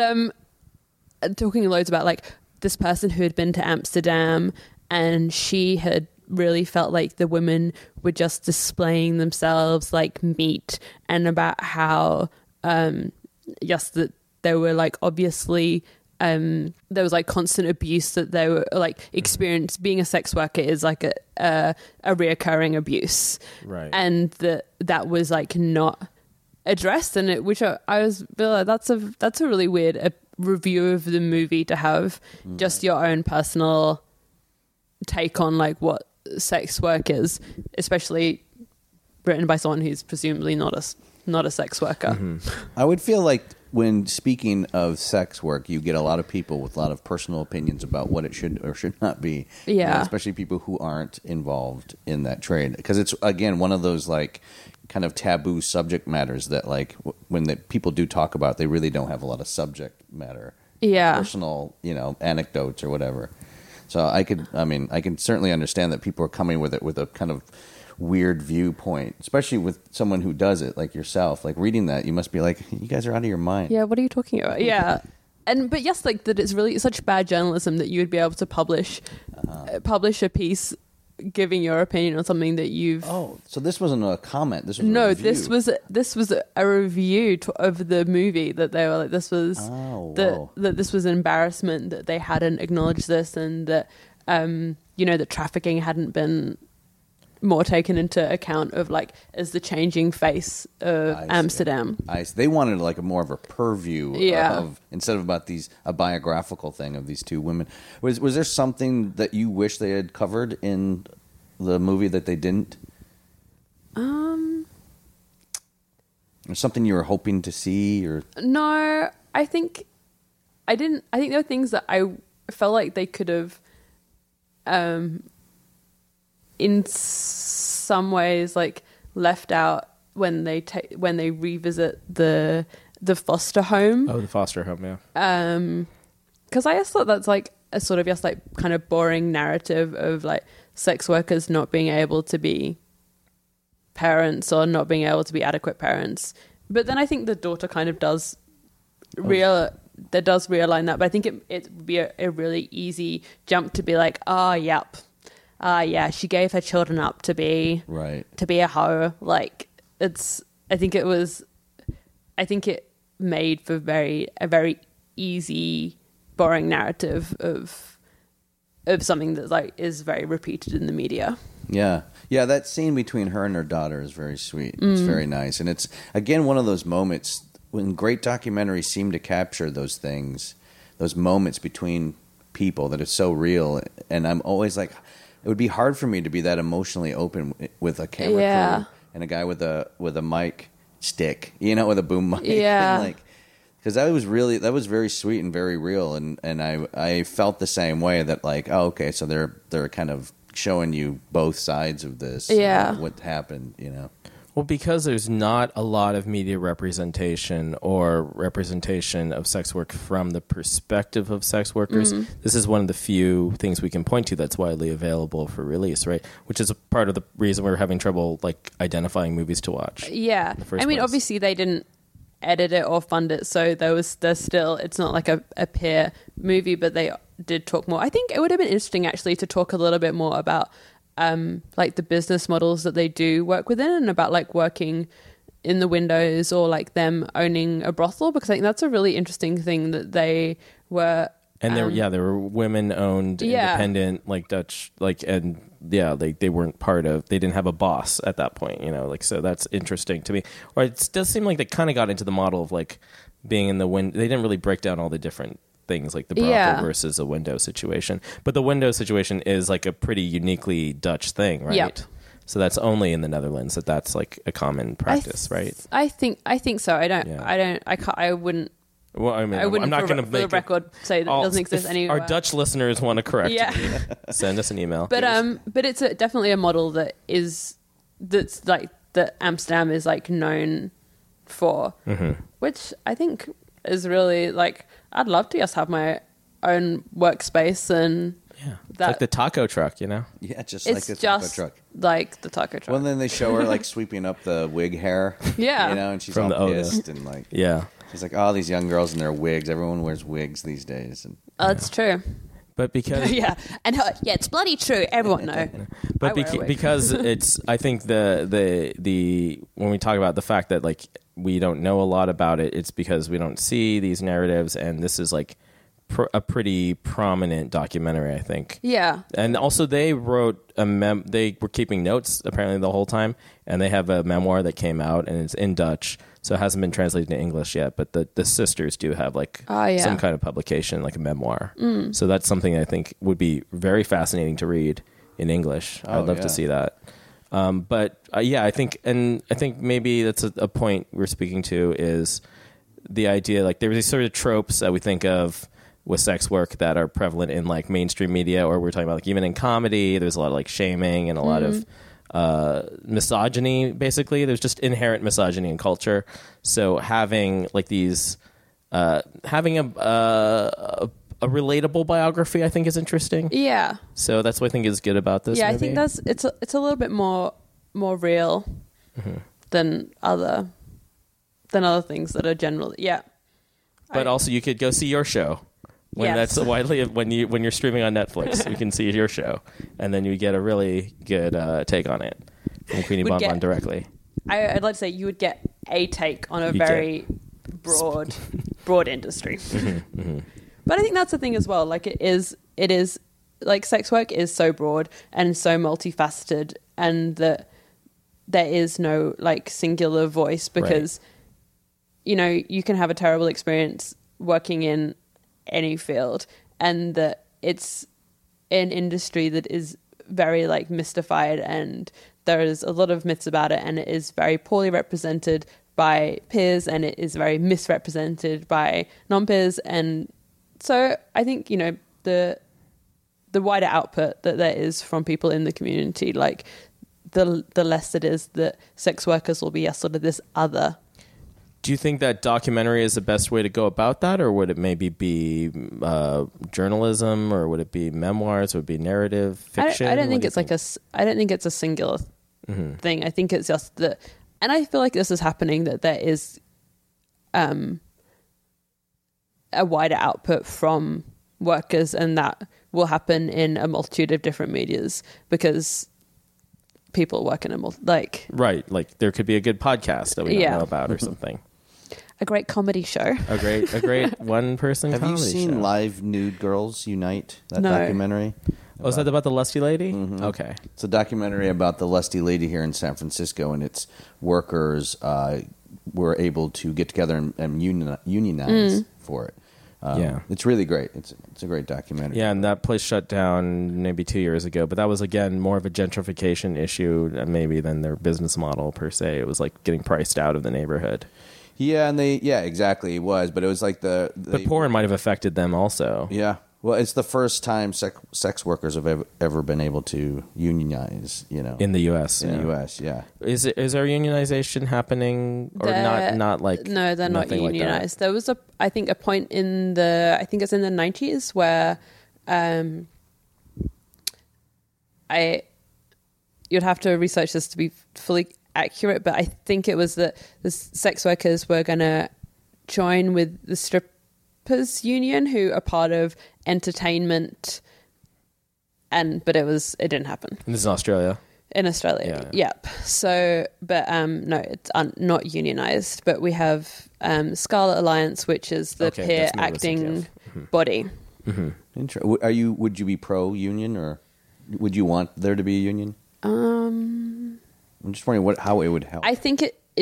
but talking loads about like this person who had been to Amsterdam and she had really felt like the women were just displaying themselves like meat, and about how that they were like obviously there was like constant abuse that they were like experience. Being a sex worker is like a reoccurring abuse, right? And that was like not addressed, and which I was like, that's a really weird review of the movie to have just your own personal take on like what sex work is, especially written by someone who's presumably not a sex worker. I would feel like when speaking of sex work, you get a lot of people with a lot of personal opinions about what it should or should not be. Yeah. Especially people who aren't involved in that trade. Because it's, again, one of those like kind of taboo subject matters that like when people do talk about, they really don't have a lot of subject matter. Yeah. Personal, anecdotes or whatever. So I can certainly understand that people are coming with it with a kind of weird viewpoint, especially with someone who does it like yourself. Like reading that, you must be like, you guys are out of your mind. Yeah, what are you talking about? Yeah. But yes, like that it's really such bad journalism that you would be able to publish a piece giving your opinion on something that you've. Oh, so this wasn't a comment. This was no. a review. This was a review of the movie that they were like. This was that this was an embarrassment that they hadn't acknowledged this, and that that trafficking hadn't been more taken into account of like as the changing face of Amsterdam. They wanted like more of a purview of instead of about a biographical thing of these two women. Was there something that you wish they had covered in the movie that they didn't? Or something you were hoping to see, or no? I think I didn't. I think there were things that I felt like they could have. In some ways, like left out when they revisit the foster home. Oh, the foster home, yeah. Because I just thought that's like a sort of just like kind of boring narrative of like sex workers not being able to be parents or not being able to be adequate parents. But then I think the daughter kind of does realign that. But I think it would be a really easy jump to be like, oh, yep. Yeah, she gave her children up to be a hoe. Like I think it made for a very easy, boring narrative of something that like is very repeated in the media. Yeah. That scene between her and her daughter is very sweet. It's very nice, and it's again one of those moments when great documentaries seem to capture those things, those moments between people that are so real. And I'm always like. It would be hard for me to be that emotionally open with a camera crew and a guy with a mic stick, with a boom mic. Yeah. Because that was very sweet and very real, and I felt the same way that like, oh, okay, so they're kind of showing you both sides of this, what happened, Well, because there's not a lot of media representation or representation of sex work from the perspective of sex workers, this is one of the few things we can point to that's widely available for release, right? Which is a part of the reason we're having trouble like identifying movies to watch. Yeah. I mean, obviously they didn't edit it or fund it, so there's still, it's not like a peer movie, but they did talk more. I think it would have been interesting actually to talk a little bit more about like the business models that they do work within, and about like working in the windows or like them owning a brothel, because I think that's a really interesting thing that they were. And they were women owned, independent, like Dutch, like, and they weren't they didn't have a boss at that point, so that's interesting to me. Or it does seem like they kind of got into the model of like being in the window. They didn't really break down all the different things like the brothel versus a window situation, but the window situation is like a pretty uniquely Dutch thing, right? Yep. So that's only in the Netherlands that's like a common practice, right? I think so. I wouldn't. Well, I mean, I'm not going to make the record say that it doesn't exist anywhere. Our Dutch listeners want to correct me. Send us an email. But it's definitely a model that's like that Amsterdam is like known for, which I think is really like. I'd love to just have my own workspace and it's like the taco truck, Yeah, just it's like the taco truck. Like the taco truck. Well, then they show her like sweeping up the wig hair. Yeah, and she's all pissed and like she's like, oh, these young girls in their wigs. Everyone wears wigs these days. And that's true. But because it's bloody true. Everyone know. But because it's, I think the when we talk about the fact that like we don't know a lot about it, it's because we don't see these narratives, and this is like a pretty prominent documentary, I think. Yeah. And also they wrote they were keeping notes apparently the whole time, and they have a memoir that came out, and it's in Dutch. So it hasn't been translated to English yet, but the sisters do have like some kind of publication, like a memoir. So that's something I think would be very fascinating to read in English. I'd love to see that. I think maybe that's a point we're speaking to, is the idea, like there's these sort of tropes that we think of with sex work that are prevalent in like mainstream media, or we're talking about like even in comedy, there's a lot of like shaming and a lot of misogyny. Basically, there's just inherent misogyny in culture. So having like these, having a relatable biography, I think, is interesting. Yeah. So that's what I think is good about this. Yeah, movie. I think it's a little bit more real than other things that are generally. Yeah. But also, you could go see your show When Yes. that's widely when you're streaming on Netflix, you can see your show, and then you get a really good take on it from Queenie Would Bonbon get- directly. I'd like to say you would get a take on a You very broad industry. But I think that's the thing as well. Like it is like sex work is so broad and so multifaceted, and that there is no like singular voice because you know, you can have a terrible experience working in any field, and that it's an industry that is very like mystified, and there's a lot of myths about it, and it is very poorly represented by peers, and it is very misrepresented by non-peers. And so I think, you know, the wider output that there is from people in the community, like the less it is that sex workers will be a sort of this other. Do you think that documentary is the best way to go about that, or would it maybe be journalism, or would it be memoirs, would it be narrative fiction? I don't think it's I don't think it's a singular thing. I think it's just that, and I feel like this is happening, that there is a wider output from workers, and that will happen in a multitude of different medias because people work in right. Like there could be a good podcast that we don't know about or something. A great comedy show. A great one person. Have you comedy seen show. Live Nude Girls Unite? That No. documentary. Oh, is that about the lusty lady? Okay. It's a documentary about the lusty lady here in San Francisco, and its workers were able to get together and unionize for it. Yeah. It's really great. It's a great documentary. Yeah, and that place shut down maybe 2 years ago, but that was, again, more of a gentrification issue maybe than their business model per se. It was like getting priced out of the neighborhood. Yeah, and exactly, it was. But it was like But porn might have affected them also. Yeah. Well, it's the first time sex workers have ever been able to unionize, you know. In the U.S. In the U.S., yeah. Is there unionization happening, or not like... No, they're not nothing like that? unionized. There was I think a point in I think it's in the 90s where you'd have to research this to be fully accurate, but I think it was that the sex workers were going to join with the strippers union, who are part of entertainment, but it didn't happen. And this is in Australia? In Australia, yep. So, but no, it's not unionized. But we have Scarlet Alliance, which is the peer acting body. Mm-hmm. Would you be pro-union, or would you want there to be a union? I'm just wondering how it would help. I think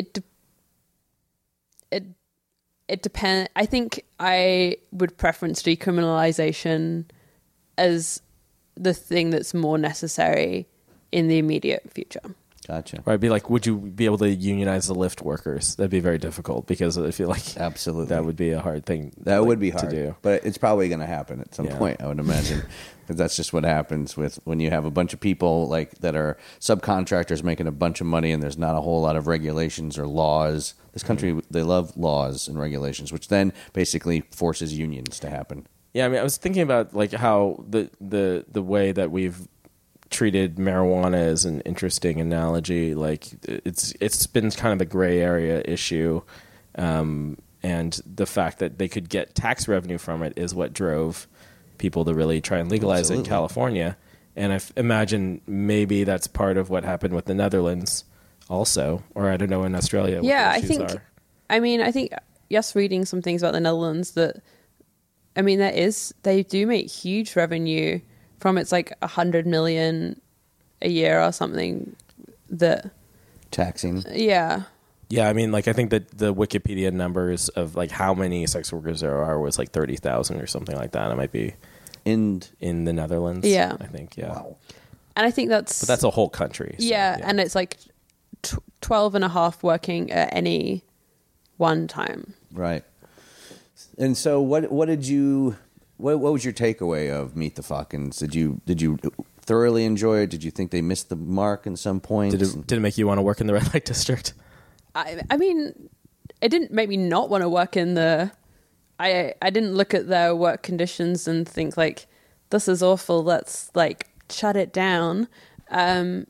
it depends. I think I would preference decriminalization as the thing that's more necessary in the immediate future. Gotcha. Right, it'd be like, would you be able to unionize the Lyft workers? That'd be very difficult, because I feel like absolutely that would be a hard thing. That would be hard to do, but it's probably going to happen at some point, I would imagine, because that's just what happens when you have a bunch of people like that are subcontractors making a bunch of money, and there's not a whole lot of regulations or laws. This country, they love laws and regulations, which then basically forces unions to happen. Yeah, I mean, I was thinking about like how the way that we've treated marijuana as an interesting analogy. Like it's been kind of a gray area issue, and the fact that they could get tax revenue from it is what drove people to really try and legalize it in California. And I imagine maybe that's part of what happened with the Netherlands also, or I don't know, in Australia. Yeah, what the issues I think. are. I mean, I think yes, reading some things about the Netherlands that. I mean, they do make huge revenue from it's like 100 million a year or something. That taxing. Yeah. Yeah, I mean, like I think that the Wikipedia numbers of like how many sex workers there are was like 30,000 or something like that. It might be in the Netherlands. Yeah, I think. Yeah, wow. And I think that's a whole country. So, yeah, and it's like 12 and a half working at any one time. Right. And so, what was your takeaway of Meet the Fockins? Did you thoroughly enjoy it? Did you think they missed the mark in some points? Did it make you want to work in the red light district? I mean, it didn't make me not want to work in the. I didn't look at their work conditions and think like, this is awful. Let's like shut it down. I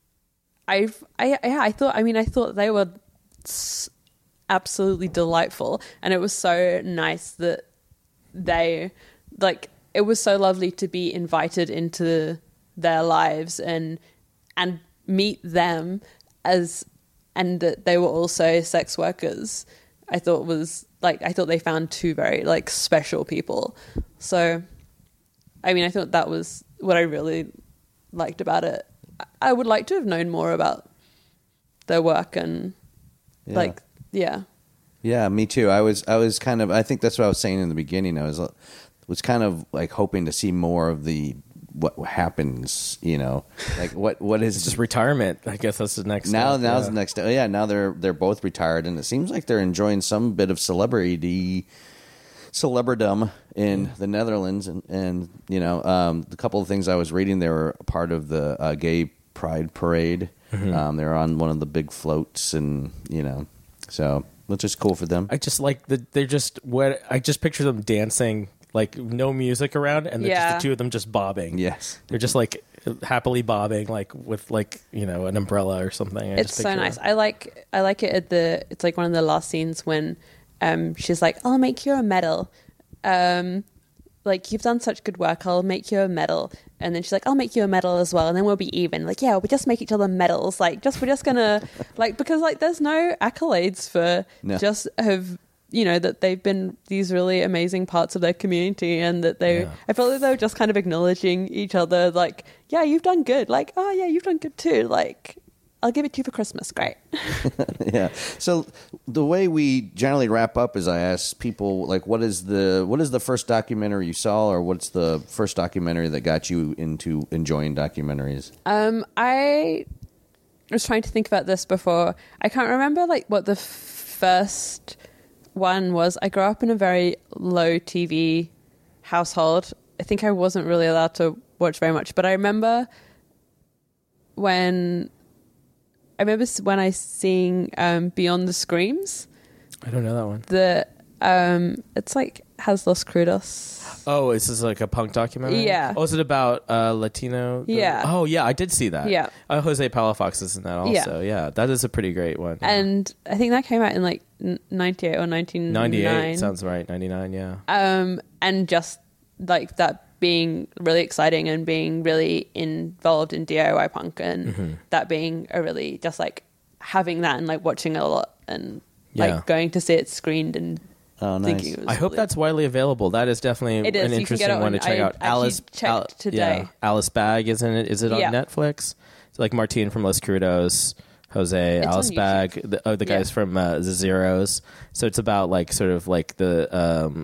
thought they were absolutely delightful, and it was so nice that they like, it was so lovely to be invited into their lives and meet them and that they were also sex workers. I thought they found two very like special people. So, I mean, I thought that was what I really liked about it. I would like to have known more about their work and Yeah, me too. I was kind of, I think that's what I was saying in the beginning. I was kind of like hoping to see more of what happens, like what is it's just retirement. I guess that's the next now. step. Now's the next step. Yeah, now they're both retired, and it seems like they're enjoying some bit of celebridom in the Netherlands, and the couple of things I was reading, they were a part of the gay pride parade. Mm-hmm. They're on one of the big floats, and so which is cool for them. I just like they're just what I just picture them dancing. Like no music around, and just the two of them just bobbing. Yes, they're just like happily bobbing, like with an umbrella or something. It's so nice. I like it it's like one of the last scenes when she's like, "I'll make you a medal. Like you've done such good work. I'll make you a medal." And then she's like, "I'll make you a medal as well, and then we'll be even." Like, yeah, we just make each other medals. Like, we're just gonna like because like there's no accolades for just have. That they've been these really amazing parts of their community and that I felt like they were just kind of acknowledging each other. Like, yeah, you've done good. Like, oh yeah, you've done good too. Like, I'll give it to you for Christmas. Great. Yeah. So the way we generally wrap up is I ask people like, what is the first documentary you saw, or what's the first documentary that got you into enjoying documentaries? I was trying to think about this before. I can't remember like what the first one was. I grew up in a very low TV household. I think I wasn't really allowed to watch very much, but I remember when I seeing Beyond the Screams. I don't know that one. It's like Has Los Crudos. Oh, is this like a punk documentary? Yeah. Oh, is it about Latino? Yeah. Oh, yeah, I did see that. Yeah. Jose Palafox is in that also. Yeah, that is a pretty great one. Yeah. And I think that came out in like 98 or 1999. 98 sounds right. 99, yeah. And just like that being really exciting and being really involved in DIY punk and that being a really just like having that and like watching it a lot and like going to see it screened and nice. I hope that's widely available. That is definitely an interesting one to check out. Alice checked today. Yeah. Alice Bag is in it. Is it on Netflix? It's like Martin from Los Crudos, Jose, it's Alice Bag, the guys from the Zeros. So it's about like sort of like the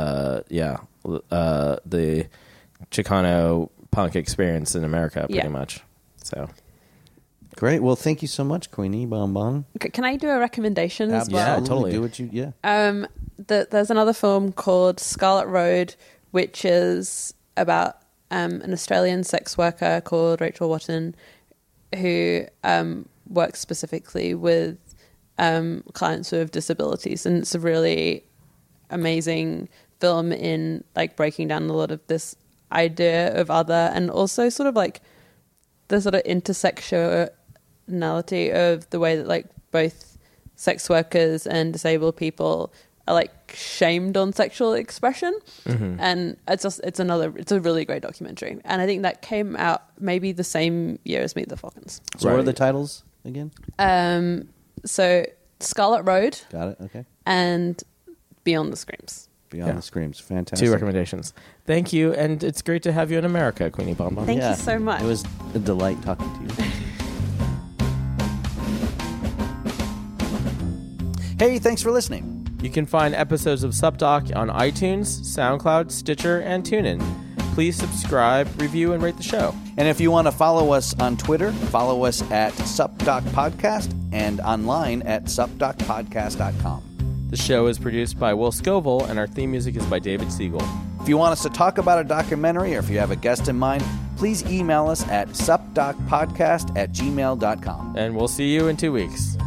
Chicano punk experience in America, pretty much. So. Great. Well, thank you so much, Queenie Bonbon. Can I do a recommendation as well? Yeah, totally. Do what you. There's another film called Scarlet Road, which is about an Australian sex worker called Rachel Watton, who works specifically with clients who have disabilities, and it's a really amazing film in like breaking down a lot of this idea of other, and also sort of like the sort of intersectionality of the way that like both sex workers and disabled people are like shamed on sexual expression. And it's a really great documentary, and I think that came out maybe the same year as Meet the Fockins. So what are the titles again? So Scarlet Road, got it, okay, and Beyond the Screams. Beyond the Screams. Fantastic. 2 recommendations. Thank you, and it's great to have you in America, Queenie Bonbon. Thank you so much. It was a delight talking to you. Hey, thanks for listening. You can find episodes of SupDoc on iTunes, SoundCloud, Stitcher, and TuneIn. Please subscribe, review, and rate the show. And if you want to follow us on Twitter, follow us at SupDoc Podcast and online at supdocpodcast.com. The show is produced by Will Scoville, and our theme music is by David Siegel. If you want us to talk about a documentary or if you have a guest in mind, please email us at supdocpodcast@gmail.com. And we'll see you in 2 weeks.